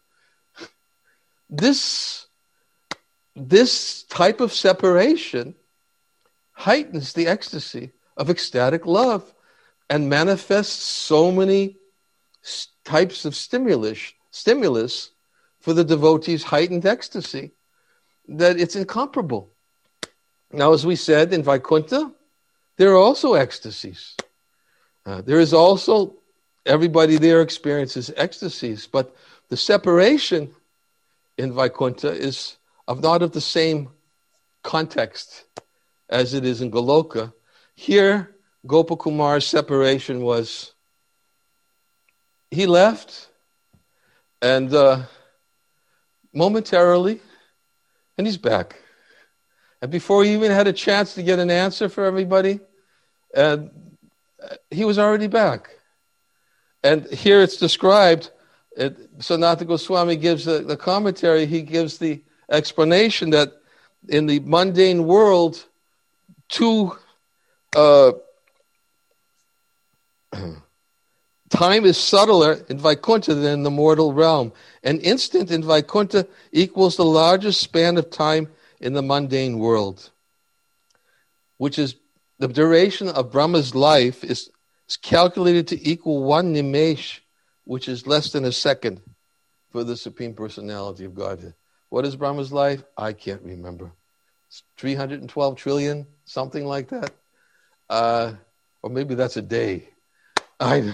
[SPEAKER 1] This, this type of separation heightens the ecstasy of ecstatic love and manifests so many types of stimulus, stimulus for the devotee's heightened ecstasy that it's incomparable. Now, as we said, in Vaikuntha, there are also ecstasies. Uh, there is also, everybody there experiences ecstasies, but the separation in Vaikuntha is of not of the same context as it is in Goloka. Here, Gopakumar's separation was, he left, and uh, momentarily, and he's back. And before he even had a chance to get an answer for everybody, And he was already back. And here it's described, it, Sanatana Goswami gives the, the commentary, he gives the explanation that in the mundane world, two uh, time is subtler in Vaikuntha than in the mortal realm. An instant in Vaikuntha equals the largest span of time in the mundane world, which is the duration of Brahma's life is, is calculated to equal one nimesh, which is less than a second for the Supreme Personality of Godhead. What is Brahma's life? I can't remember. It's three hundred twelve trillion, something like that. Uh, or maybe that's a day. I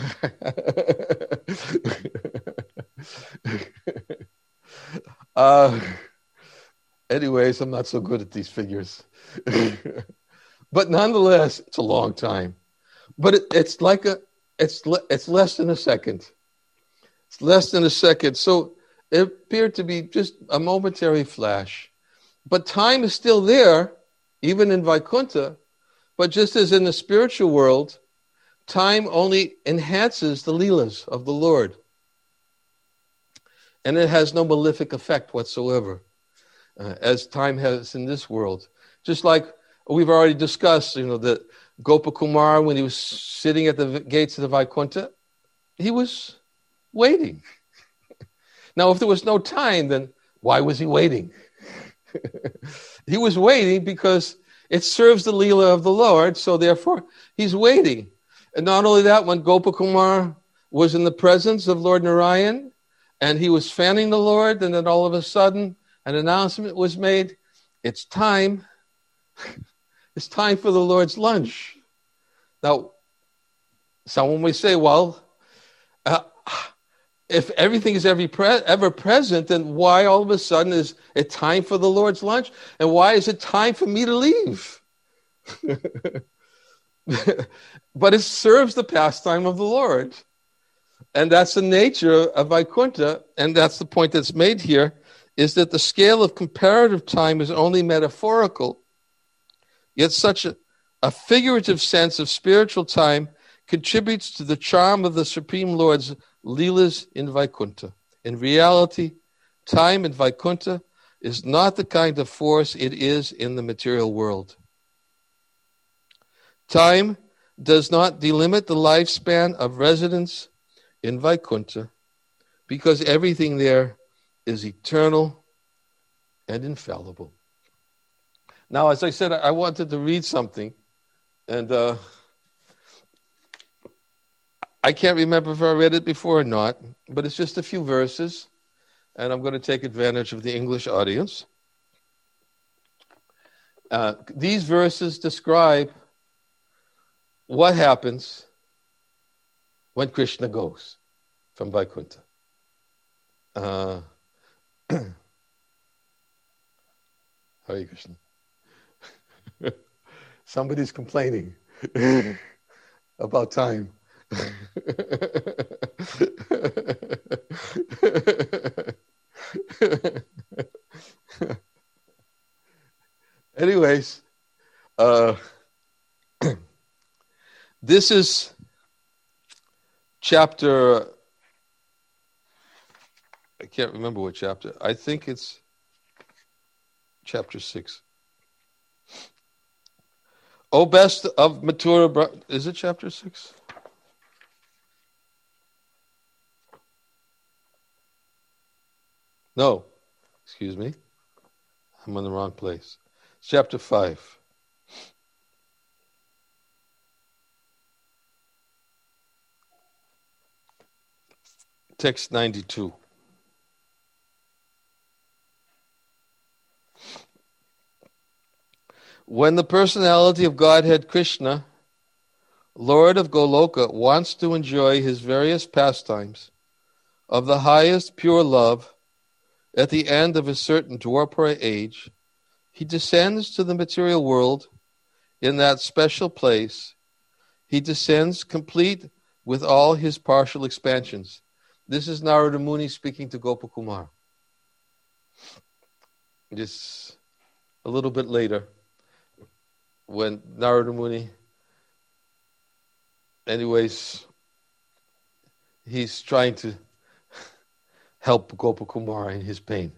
[SPEAKER 1] uh, anyways, I'm not so good at these figures. But nonetheless, it's a long time. But it, it's like a, it's le, it's less than a second. It's less than a second. So it appeared to be just a momentary flash. But time is still there, even in Vaikuntha. But just as in the spiritual world, time only enhances the leelas of the Lord. And it has no malefic effect whatsoever, uh, as time has in this world. Just like we've already discussed, you know, that Gopakumar, when he was sitting at the gates of the Vaikuntha, he was waiting. Now, if there was no time, then why was he waiting? He was waiting because it serves the Leela of the Lord, so therefore he's waiting. And not only that, when Gopakumar was in the presence of Lord Narayan, and he was fanning the Lord, and then all of a sudden an announcement was made, it's time. It's time for the Lord's lunch. Now, someone may say, well, uh, if everything is ever, pre- ever present, then why all of a sudden is it time for the Lord's lunch? And why is it time for me to leave? But it serves the pastime of the Lord. And that's the nature of Vaikuntha, and that's the point that's made here, is that the scale of comparative time is only metaphorical. Yet such a, a figurative sense of spiritual time contributes to the charm of the Supreme Lord's Leelas in Vaikuntha. In reality, time in Vaikuntha is not the kind of force it is in the material world. Time does not delimit the lifespan of residence in Vaikuntha because everything there is eternal and infallible. Now, as I said, I wanted to read something, and uh, I can't remember if I read it before or not, but it's just a few verses, and I'm going to take advantage of the English audience. Uh, these verses describe what happens when Krishna goes from Vaikuntha. Uh, Hare Krishna. Somebody's complaining about time. Anyways, uh, this is chapter, I can't remember what chapter. I think it's chapter six. O best of Mathura, is it chapter six? No, excuse me. I'm in the wrong place. It's chapter five. Text ninety-two. When the personality of Godhead Krishna, Lord of Goloka, wants to enjoy his various pastimes of the highest pure love at the end of a certain Dwapara age, he descends to the material world in that special place. He descends complete with all his partial expansions. This is Narada Muni speaking to Gopakumar. Just a little bit later, when Narada Muni anyways, he's trying to help Gopakumara in his pain.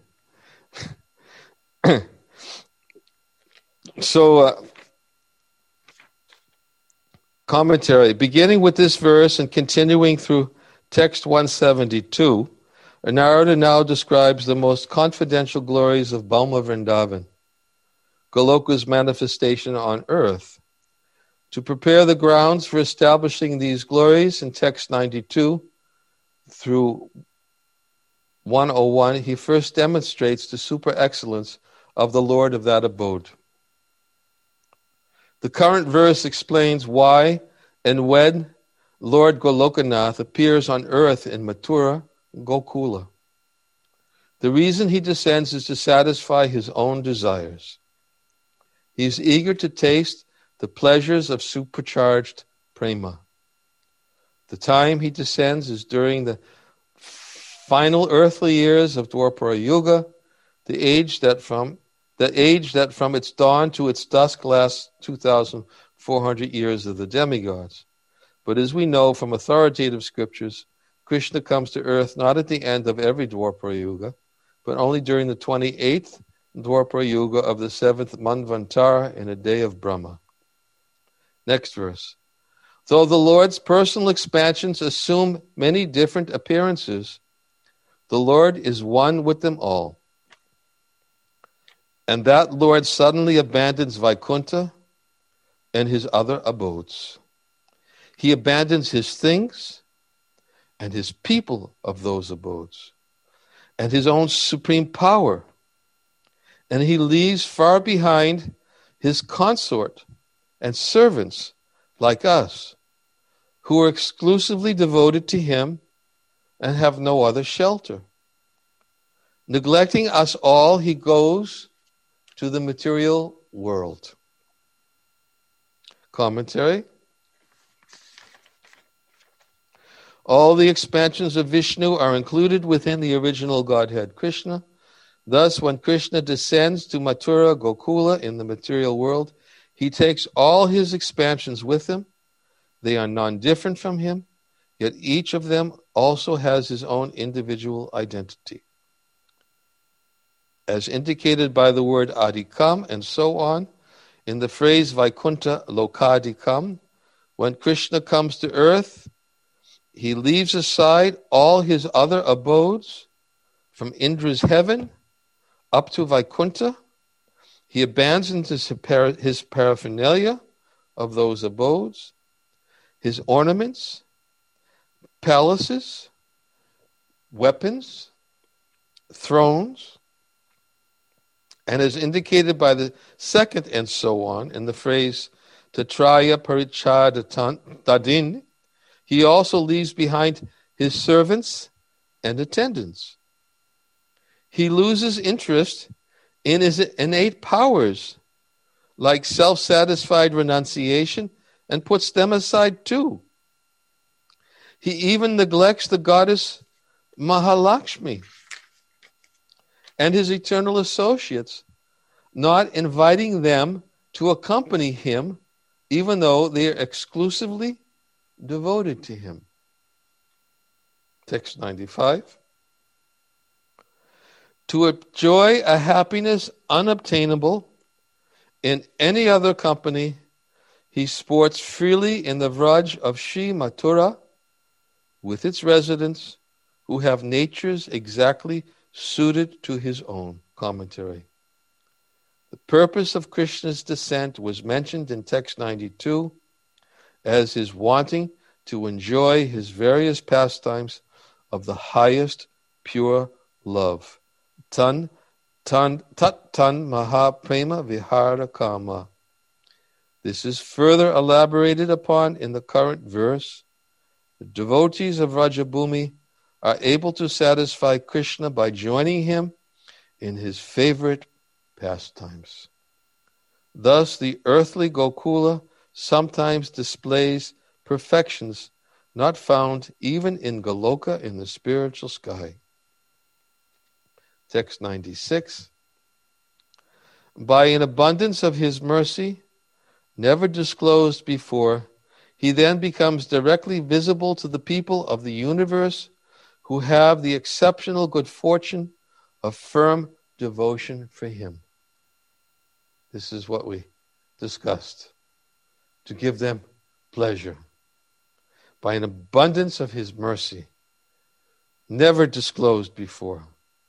[SPEAKER 1] So, uh, commentary. Beginning with this verse and continuing through text one seventy-two, Narada now describes the most confidential glories of Bhauma Vrindavan, Goloka's manifestation on earth. To prepare the grounds for establishing these glories in text ninety-two through one oh one, he first demonstrates the super excellence of the Lord of that abode. The current verse explains why and when Lord Golokanath appears on earth in Mathura, Gokula. The reason he descends is to satisfy his own desires. He is eager to taste the pleasures of supercharged prema. The time he descends is during the final earthly years of Dwapara Yuga, the age that from the age that from its dawn to its dusk lasts two thousand four hundred years of the demigods. But as we know from authoritative scriptures, Krishna comes to earth not at the end of every Dwapara Yuga, but only during the twenty-eighth Dwapara Yuga of the seventh Manvantara in a day of Brahma. Next verse. Though the Lord's personal expansions assume many different appearances, the Lord is one with them all. And that Lord suddenly abandons Vaikuntha and his other abodes. He abandons his things and his people of those abodes, and his own supreme power. And he leaves far behind his consort and servants like us, who are exclusively devoted to him and have no other shelter. Neglecting us all, he goes to the material world. Commentary. All the expansions of Vishnu are included within the original Godhead Krishna. Thus, when Krishna descends to Mathura, Gokula in the material world, he takes all his expansions with him. They are non-different from him, yet each of them also has his own individual identity. As indicated by the word adikam and so on, in the phrase Vaikuntha Lokadikam, when Krishna comes to earth, he leaves aside all his other abodes, from Indra's heaven up to Vaikuntha. He abandons his, his paraphernalia of those abodes, his ornaments, palaces, weapons, thrones, and as indicated by the second and so on in the phrase Tatraya Parichadadin, he also leaves behind his servants and attendants. He loses interest in his innate powers, like self-satisfied renunciation, and puts them aside too. He even neglects the goddess Mahalakshmi and his eternal associates, not inviting them to accompany him, even though they are exclusively devoted to him. Text ninety-five. To enjoy a happiness unobtainable in any other company, he sports freely in the Vraj of Shri Mathura with its residents who have natures exactly suited to his own. Commentary. The purpose of Krishna's descent was mentioned in text ninety-two as his wanting to enjoy his various pastimes of the highest pure love. Tan, tan, tat tan mahaprema vihara kama. This is further elaborated upon in the current verse. The devotees of Rajabhumi are able to satisfy Krishna by joining him in his favorite pastimes. Thus, the earthly Gokula sometimes displays perfections not found even in Goloka in the spiritual sky. Text ninety-six. By an abundance of his mercy, never disclosed before, he then becomes directly visible to the people of the universe who have the exceptional good fortune of firm devotion for him. This is what we discussed. To give them pleasure by an abundance of his mercy, never disclosed before.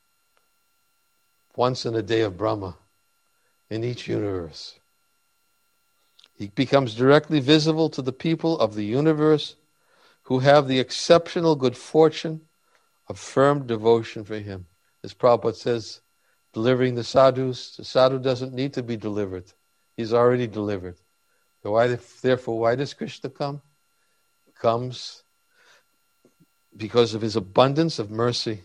[SPEAKER 1] Once in a day of Brahma, in each universe. He becomes directly visible to the people of the universe who have the exceptional good fortune of firm devotion for him. As Prabhupada says, delivering the sadhus, the sadhu doesn't need to be delivered. He's already delivered. So why, therefore, why does Krishna come? He comes because of his abundance of mercy,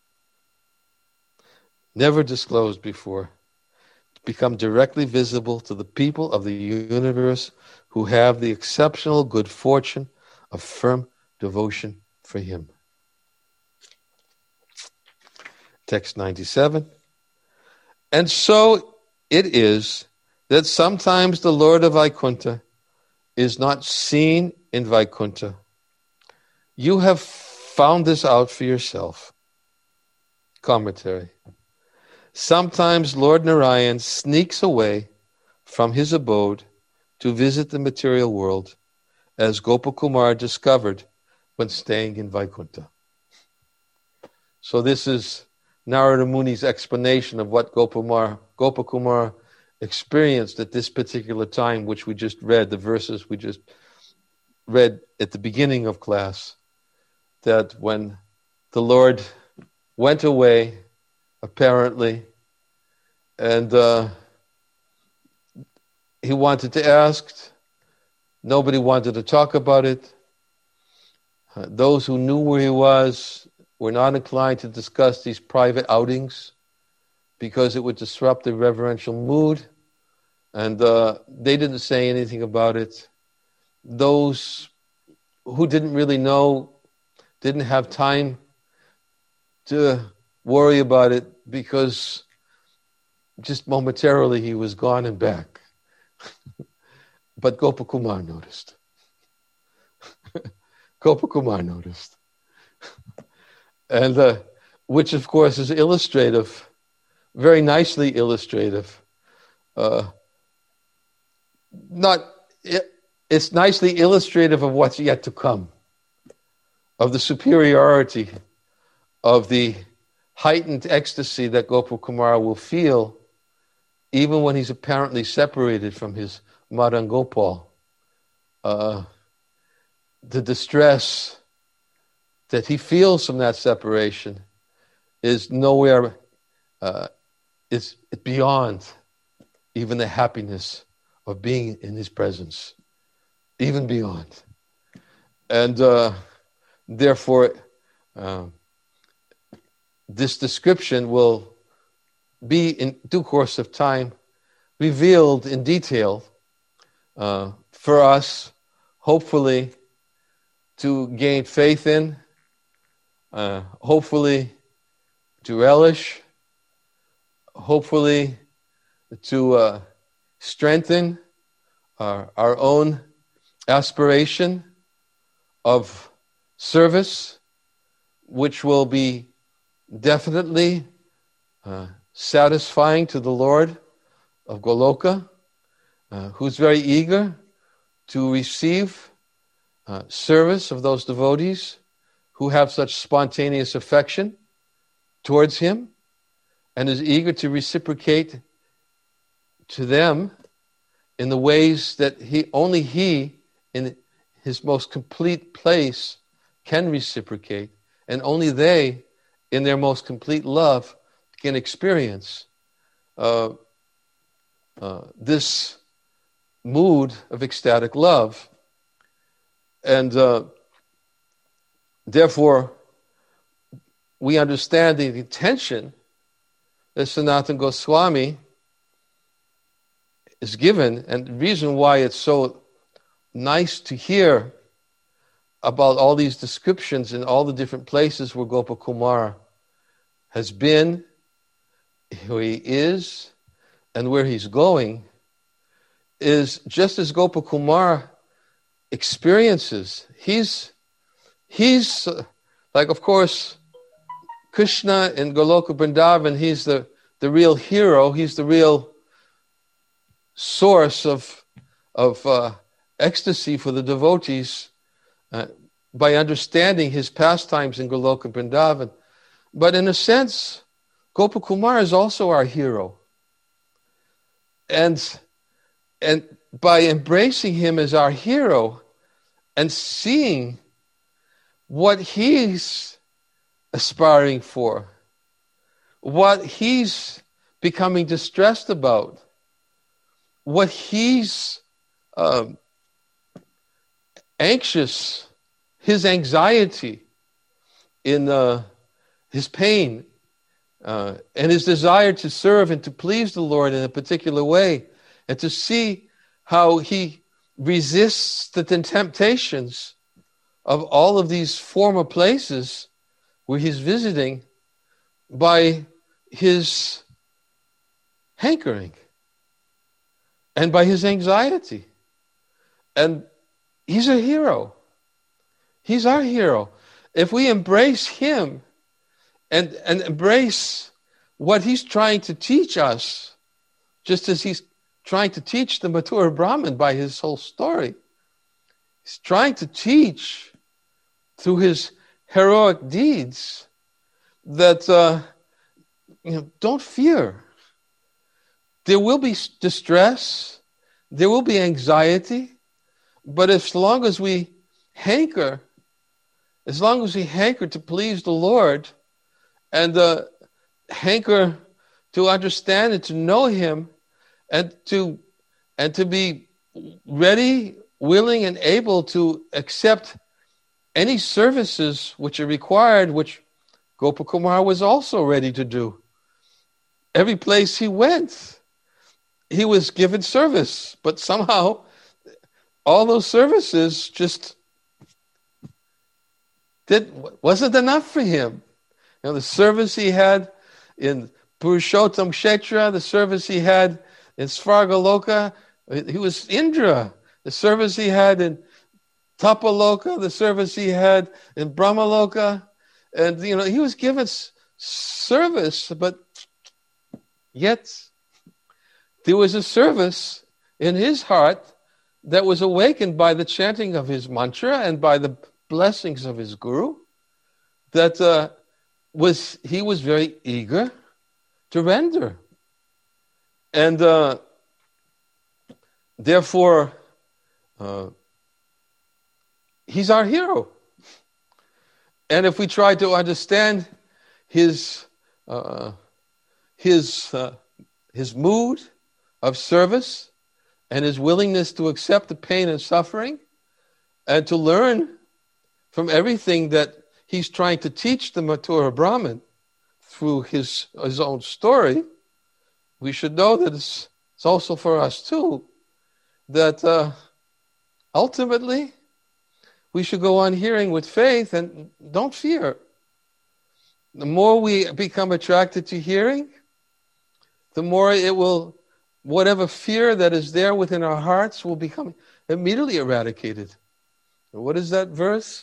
[SPEAKER 1] never disclosed before, to become directly visible to the people of the universe who have the exceptional good fortune of firm devotion for him. Text ninety-seven. And so it is that sometimes the Lord of Vaikuntha is not seen in Vaikuntha. You have found this out for yourself. Commentary. Sometimes Lord Narayan sneaks away from his abode to visit the material world, as Gopakumar discovered when staying in Vaikuntha. So this is Narada Muni's explanation of what Gopakumar, Gopakumar experienced at this particular time, which we just read, the verses we just read at the beginning of class, that when the Lord went away, apparently, and uh, he wanted to ask, nobody wanted to talk about it. Uh, those who knew where he was were not inclined to discuss these private outings because it would disrupt the reverential mood, and uh, they didn't say anything about it. Those who didn't really know didn't have time to worry about it because just momentarily he was gone and back. But Gopakumar noticed. Gopakumar noticed. And uh, which, of course, is illustrative, very nicely illustrative. Uh, not it, it's nicely illustrative of what's yet to come, of the superiority, of the heightened ecstasy that Gopakumar will feel even when he's apparently separated from his Madan Gopal. Uh, the distress that he feels from that separation is nowhere, uh, it's beyond even the happiness of being in his presence, even beyond. And uh, therefore, uh, this description will be, in due course of time, revealed in detail uh, for us, hopefully, to gain faith in, uh, hopefully to relish, hopefully to uh, strengthen our, our own aspiration of service, which will be definitely uh, satisfying to the Lord of Goloka, uh, who's very eager to receive uh, service of those devotees who have such spontaneous affection towards him, and is eager to reciprocate to them in the ways that he only he, in his most complete place, can reciprocate, and only they, in their most complete love, can experience uh, uh, this mood of ecstatic love. And uh, therefore, we understand the intention that Sanatana Goswami is given, and the reason why it's so nice to hear about all these descriptions in all the different places where Gopakumar has been, who he is, and where he's going, is just as Gopakumar experiences. He's, he's uh, like, of course, Krishna in Goloka Vrindavan, he's the, the real hero. He's the real source of, of uh, ecstasy for the devotees uh, by understanding his pastimes in Goloka Vrindavan. But in a sense, Gopakumar is also our hero. And, and by embracing him as our hero and seeing what he's aspiring for, what he's becoming distressed about, what he's um, anxious, his anxiety in uh, his pain, uh, and his desire to serve and to please the Lord in a particular way, and to see how he resists the temptations of all of these former places where he's visiting by his hankering and by his anxiety. And he's a hero. He's our hero. If we embrace him and, and embrace what he's trying to teach us, just as he's trying to teach the Mathura Brahmin by his whole story, he's trying to teach through his heroic deeds that uh, you know, don't fear. There will be distress, there will be anxiety, but as long as we hanker, as long as we hanker to please the Lord and uh, hanker to understand and to know him and to and to be ready, willing, and able to accept any services which are required, which Gopakumar was also ready to do. Every place he went, he was given service, but somehow all those services just did, wasn't enough for him. You know, the service he had in Purushottam Kshetra, the service he had in Svargaloka, he was Indra. The service he had in Tapaloka, the service he had in Brahmaloka, and you know he was given s- service, but yet there was a service in his heart that was awakened by the chanting of his mantra and by the blessings of his guru. That uh, was he was very eager to render, and uh, therefore. Uh, He's our hero. And if we try to understand his uh, his uh, his mood of service and his willingness to accept the pain and suffering and to learn from everything that he's trying to teach the Mathura Brahmin through his, his own story, we should know that it's, it's also for us too, that uh, ultimately we should go on hearing with faith and don't fear. The more we become attracted to hearing, the more it will, whatever fear that is there within our hearts will become immediately eradicated. What is that verse?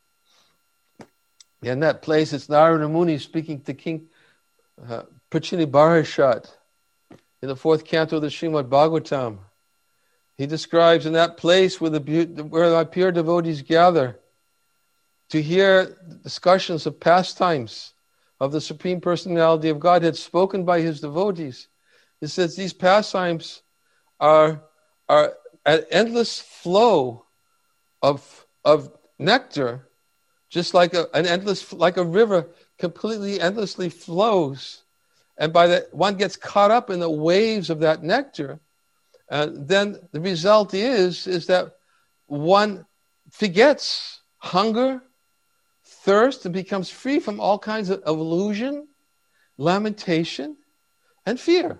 [SPEAKER 1] In that place, it's Narada Muni speaking to King uh, Prachini Bharashat in the fourth canto of the Srimad Bhagavatam. He describes in that place where, the, where my pure devotees gather to hear discussions of pastimes of the Supreme Personality of Godhead spoken by his devotees. It says these pastimes are, are an endless flow of, of nectar, just like a, an endless, like a river completely endlessly flows. And by that, one gets caught up in the waves of that nectar. Uh, then the result is, is that one forgets hunger, thirst, and becomes free from all kinds of, of illusion, lamentation, and fear.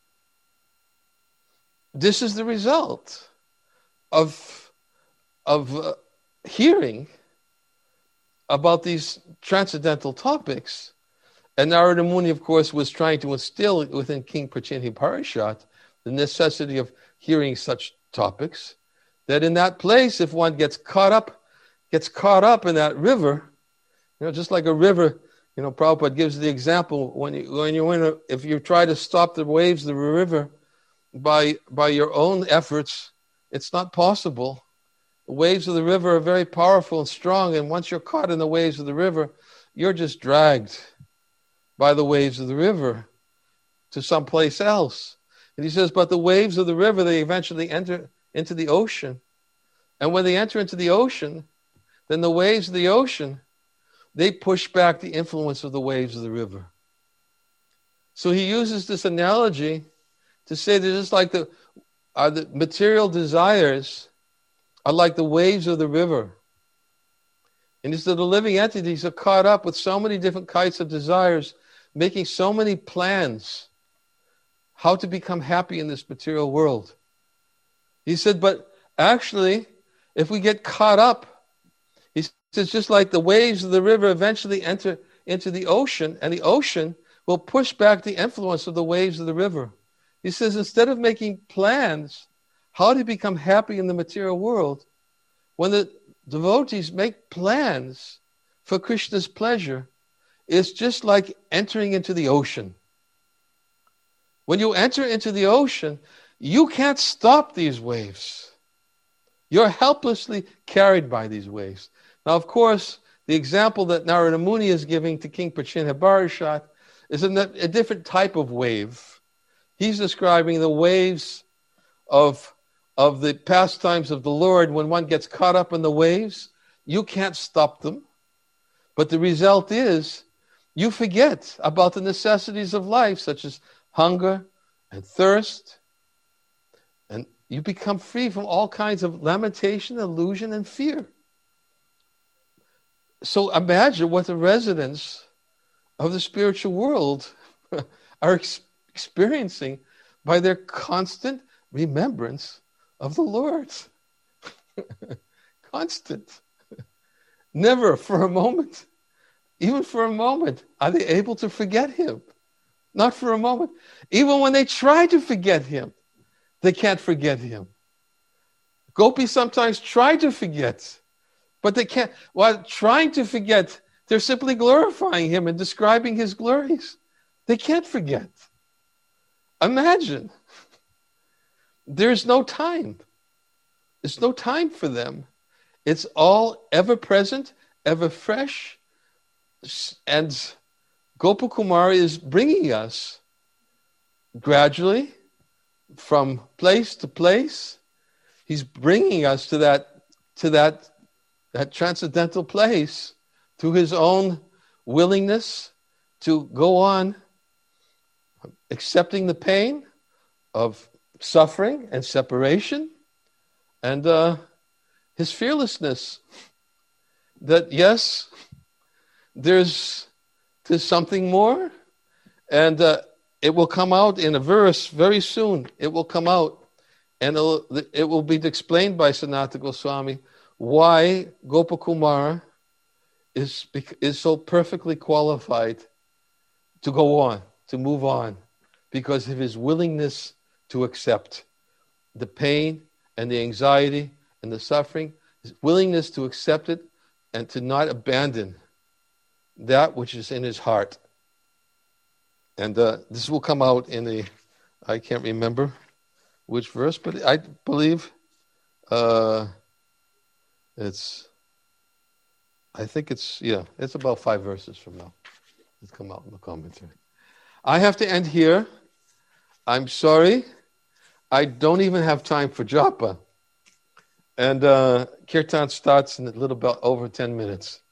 [SPEAKER 1] This is the result of, of uh, hearing about these transcendental topics. And Narada Muni, of course, was trying to instill within King Prachini Bharashat the necessity of hearing such topics, that in that place, if one gets caught up, gets caught up in that river, you know, just like a river, you know, Prabhupada gives the example when you when you in a, if you try to stop the waves of a river by by your own efforts, it's not possible. The waves of the river are very powerful and strong, and once you're caught in the waves of the river, you're just dragged by the waves of the river to someplace else. And he says, but the waves of the river, they eventually enter into the ocean. And when they enter into the ocean, then the waves of the ocean, they push back the influence of the waves of the river. So he uses this analogy to say that just like the, are the material desires are like the waves of the river. And he said the living entities are caught up with so many different kinds of desires, making so many plans how to become happy in this material world. He said, but actually, if we get caught up, he says, just like the waves of the river eventually enter into the ocean, and the ocean will push back the influence of the waves of the river. He says, instead of making plans how to become happy in the material world, when the devotees make plans for Krishna's pleasure, it's just like entering into the ocean. When you enter into the ocean, you can't stop these waves. You're helplessly carried by these waves. Now, of course, the example that Narada Muni is giving to King Prachinna Bharishat is a, a different type of wave. He's describing the waves of, of the pastimes of the Lord. When one gets caught up in the waves, you can't stop them. But the result is you forget about the necessities of life, such as hunger and thirst, and you become free from all kinds of lamentation, illusion, and fear. So imagine what the residents of the spiritual world are ex- experiencing by their constant remembrance of the Lord. Constant. Never for a moment, even for a moment, are they able to forget him. Not for a moment. Even when they try to forget him, they can't forget him. Gopis sometimes try to forget, but they can't. While trying to forget, they're simply glorifying him and describing his glories. They can't forget. Imagine. There's no time. There's no time for them. It's all ever present, ever fresh. And Gopakumar is bringing us gradually from place to place. He's bringing us to that, to that, that transcendental place through his own willingness to go on accepting the pain of suffering and separation, and uh, his fearlessness that, yes, there's, there's something more, and uh, it will come out in a verse very soon. It will come out, and it'll, it will be explained by Sanatana Goswami why Gopakumar is, is so perfectly qualified to go on, to move on, because of his willingness to accept the pain and the anxiety and the suffering, his willingness to accept it and to not abandon that which is in his heart. And uh, this will come out in the, I can't remember which verse, but I believe uh, it's, I think it's, yeah, it's about five verses from now. It's come out in the commentary. I have to end here. I'm sorry. I don't even have time for japa. And uh, kirtan starts in a little bit over ten minutes.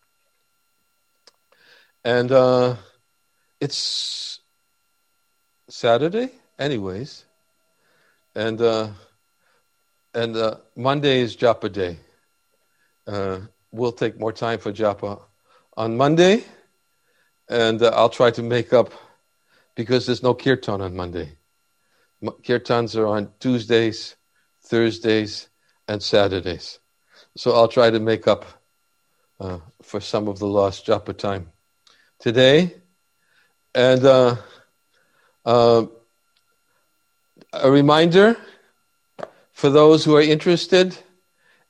[SPEAKER 1] And uh, it's Saturday, anyways. And uh, and uh, Monday is japa day. Uh, we'll take more time for japa on Monday. And uh, I'll try to make up, because there's no kirtan on Monday. Kirtans are on Tuesdays, Thursdays, and Saturdays. So I'll try to make up uh, for some of the lost japa time today. And uh, uh, a reminder for those who are interested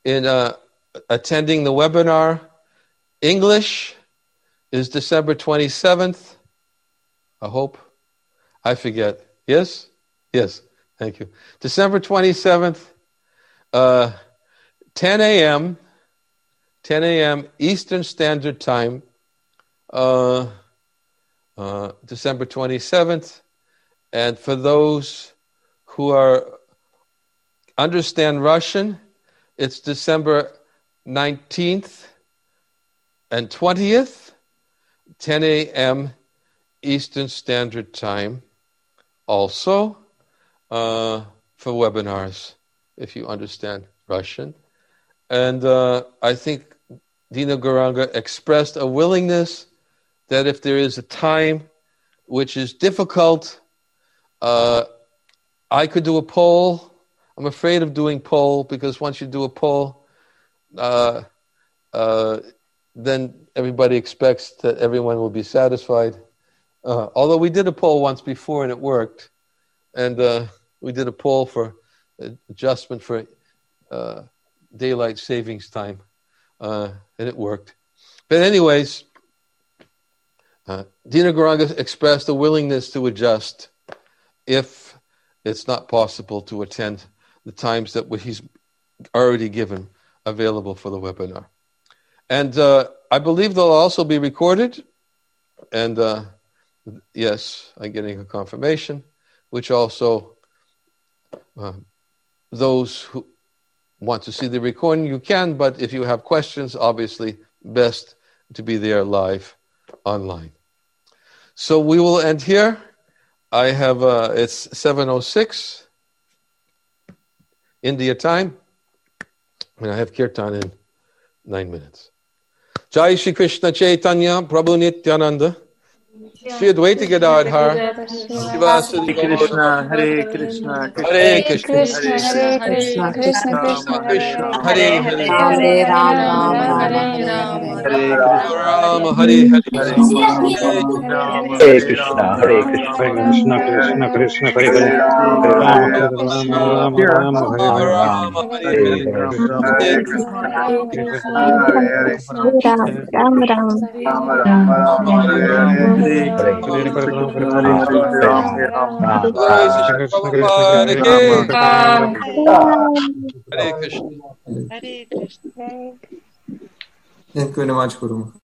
[SPEAKER 1] in uh, attending the webinar. English is December twenty-seventh. I hope. I forget. Yes? Yes. Thank you. December twenty-seventh, uh, ten a.m., ten a.m. Eastern Standard Time, uh, uh, December twenty-seventh. And for those who are understand Russian, it's December nineteenth and twentieth, ten a.m. Eastern Standard Time, also uh, for webinars, if you understand Russian. And uh, I think Dina Gauranga expressed a willingness that if there is a time which is difficult, uh, I could do a poll. I'm afraid of doing poll because once you do a poll, uh, uh, then everybody expects that everyone will be satisfied. Uh, although we did a poll once before and it worked. And uh, we did a poll for adjustment for uh, daylight savings time. Uh, and it worked. But anyways, uh, Dina Gauranga expressed a willingness to adjust if it's not possible to attend the times that he's already given available for the webinar. And uh, I believe they'll also be recorded. And uh, yes, I'm getting a confirmation, which also uh, those who want to see the recording, you can, but if you have questions, obviously best to be there live online. So we will end here. I have, uh, it's seven oh six India time, and I have Kirtan in nine minutes. Jai Shri Krishna Chaitanya Prabhu Nityananda Shri Advaita Gadadhar Srivasadi
[SPEAKER 5] Hare Krishna, Hare Krishna,
[SPEAKER 1] Hare
[SPEAKER 5] Krishna
[SPEAKER 1] Krishna
[SPEAKER 5] Hare
[SPEAKER 6] Krishna, Krishna Krishna,
[SPEAKER 1] Krishna
[SPEAKER 6] Hare
[SPEAKER 1] Hare Hare
[SPEAKER 6] Hare,
[SPEAKER 4] Hare Ram, Ram
[SPEAKER 6] Hare
[SPEAKER 4] Ram,
[SPEAKER 6] Hare,
[SPEAKER 4] Hare
[SPEAKER 6] Hare
[SPEAKER 4] Hare.
[SPEAKER 5] Hare
[SPEAKER 1] Rama
[SPEAKER 5] Krishna,
[SPEAKER 1] Hare Hare
[SPEAKER 5] Hare
[SPEAKER 7] Hare
[SPEAKER 5] Hare
[SPEAKER 7] Krishna,
[SPEAKER 5] Ram,
[SPEAKER 7] Hare
[SPEAKER 5] Ram
[SPEAKER 7] Krishna,
[SPEAKER 5] Ram,
[SPEAKER 7] Krishna
[SPEAKER 5] Hare
[SPEAKER 7] Krishna, Krishna Hare
[SPEAKER 5] Hare,
[SPEAKER 7] Hare, Hare
[SPEAKER 5] Hare
[SPEAKER 7] Rama,
[SPEAKER 5] Hare,
[SPEAKER 7] Hare
[SPEAKER 1] Rama
[SPEAKER 7] Rama,
[SPEAKER 5] Krishna,
[SPEAKER 7] Rama
[SPEAKER 5] Hare
[SPEAKER 7] Rama, Hare
[SPEAKER 1] Rama
[SPEAKER 7] Hare,
[SPEAKER 1] Rama Hare
[SPEAKER 7] Hare
[SPEAKER 1] Hare
[SPEAKER 7] Hare,
[SPEAKER 1] Hare
[SPEAKER 5] Hare
[SPEAKER 1] Krishna
[SPEAKER 5] Krishna,
[SPEAKER 6] Hare
[SPEAKER 7] Hare
[SPEAKER 6] Krishna,
[SPEAKER 7] Krishna,
[SPEAKER 5] Hare
[SPEAKER 6] Hare
[SPEAKER 5] Hare,
[SPEAKER 6] Krishna,
[SPEAKER 7] Hare
[SPEAKER 8] Ram Ram,
[SPEAKER 5] Rama Rama
[SPEAKER 1] Rama
[SPEAKER 5] Rama,
[SPEAKER 1] Hare
[SPEAKER 5] Hare
[SPEAKER 1] Hare
[SPEAKER 5] Hare, Hare
[SPEAKER 7] Hare
[SPEAKER 5] Krishna,
[SPEAKER 7] Hare,
[SPEAKER 5] Krishna
[SPEAKER 7] Hare
[SPEAKER 5] Krishna,
[SPEAKER 7] Rama,
[SPEAKER 5] Hare
[SPEAKER 7] Hare
[SPEAKER 5] Hare,
[SPEAKER 7] Hare,
[SPEAKER 5] Ram
[SPEAKER 6] Hare
[SPEAKER 5] Ram,
[SPEAKER 6] Ram,
[SPEAKER 1] Jai
[SPEAKER 7] Hare
[SPEAKER 1] Shri
[SPEAKER 7] Krishna, Krishna
[SPEAKER 1] Prabhupada
[SPEAKER 7] Krishna,
[SPEAKER 5] Rama
[SPEAKER 1] Ki
[SPEAKER 5] Krishna,
[SPEAKER 1] Hare Krishna
[SPEAKER 5] Thank you very much, Guru.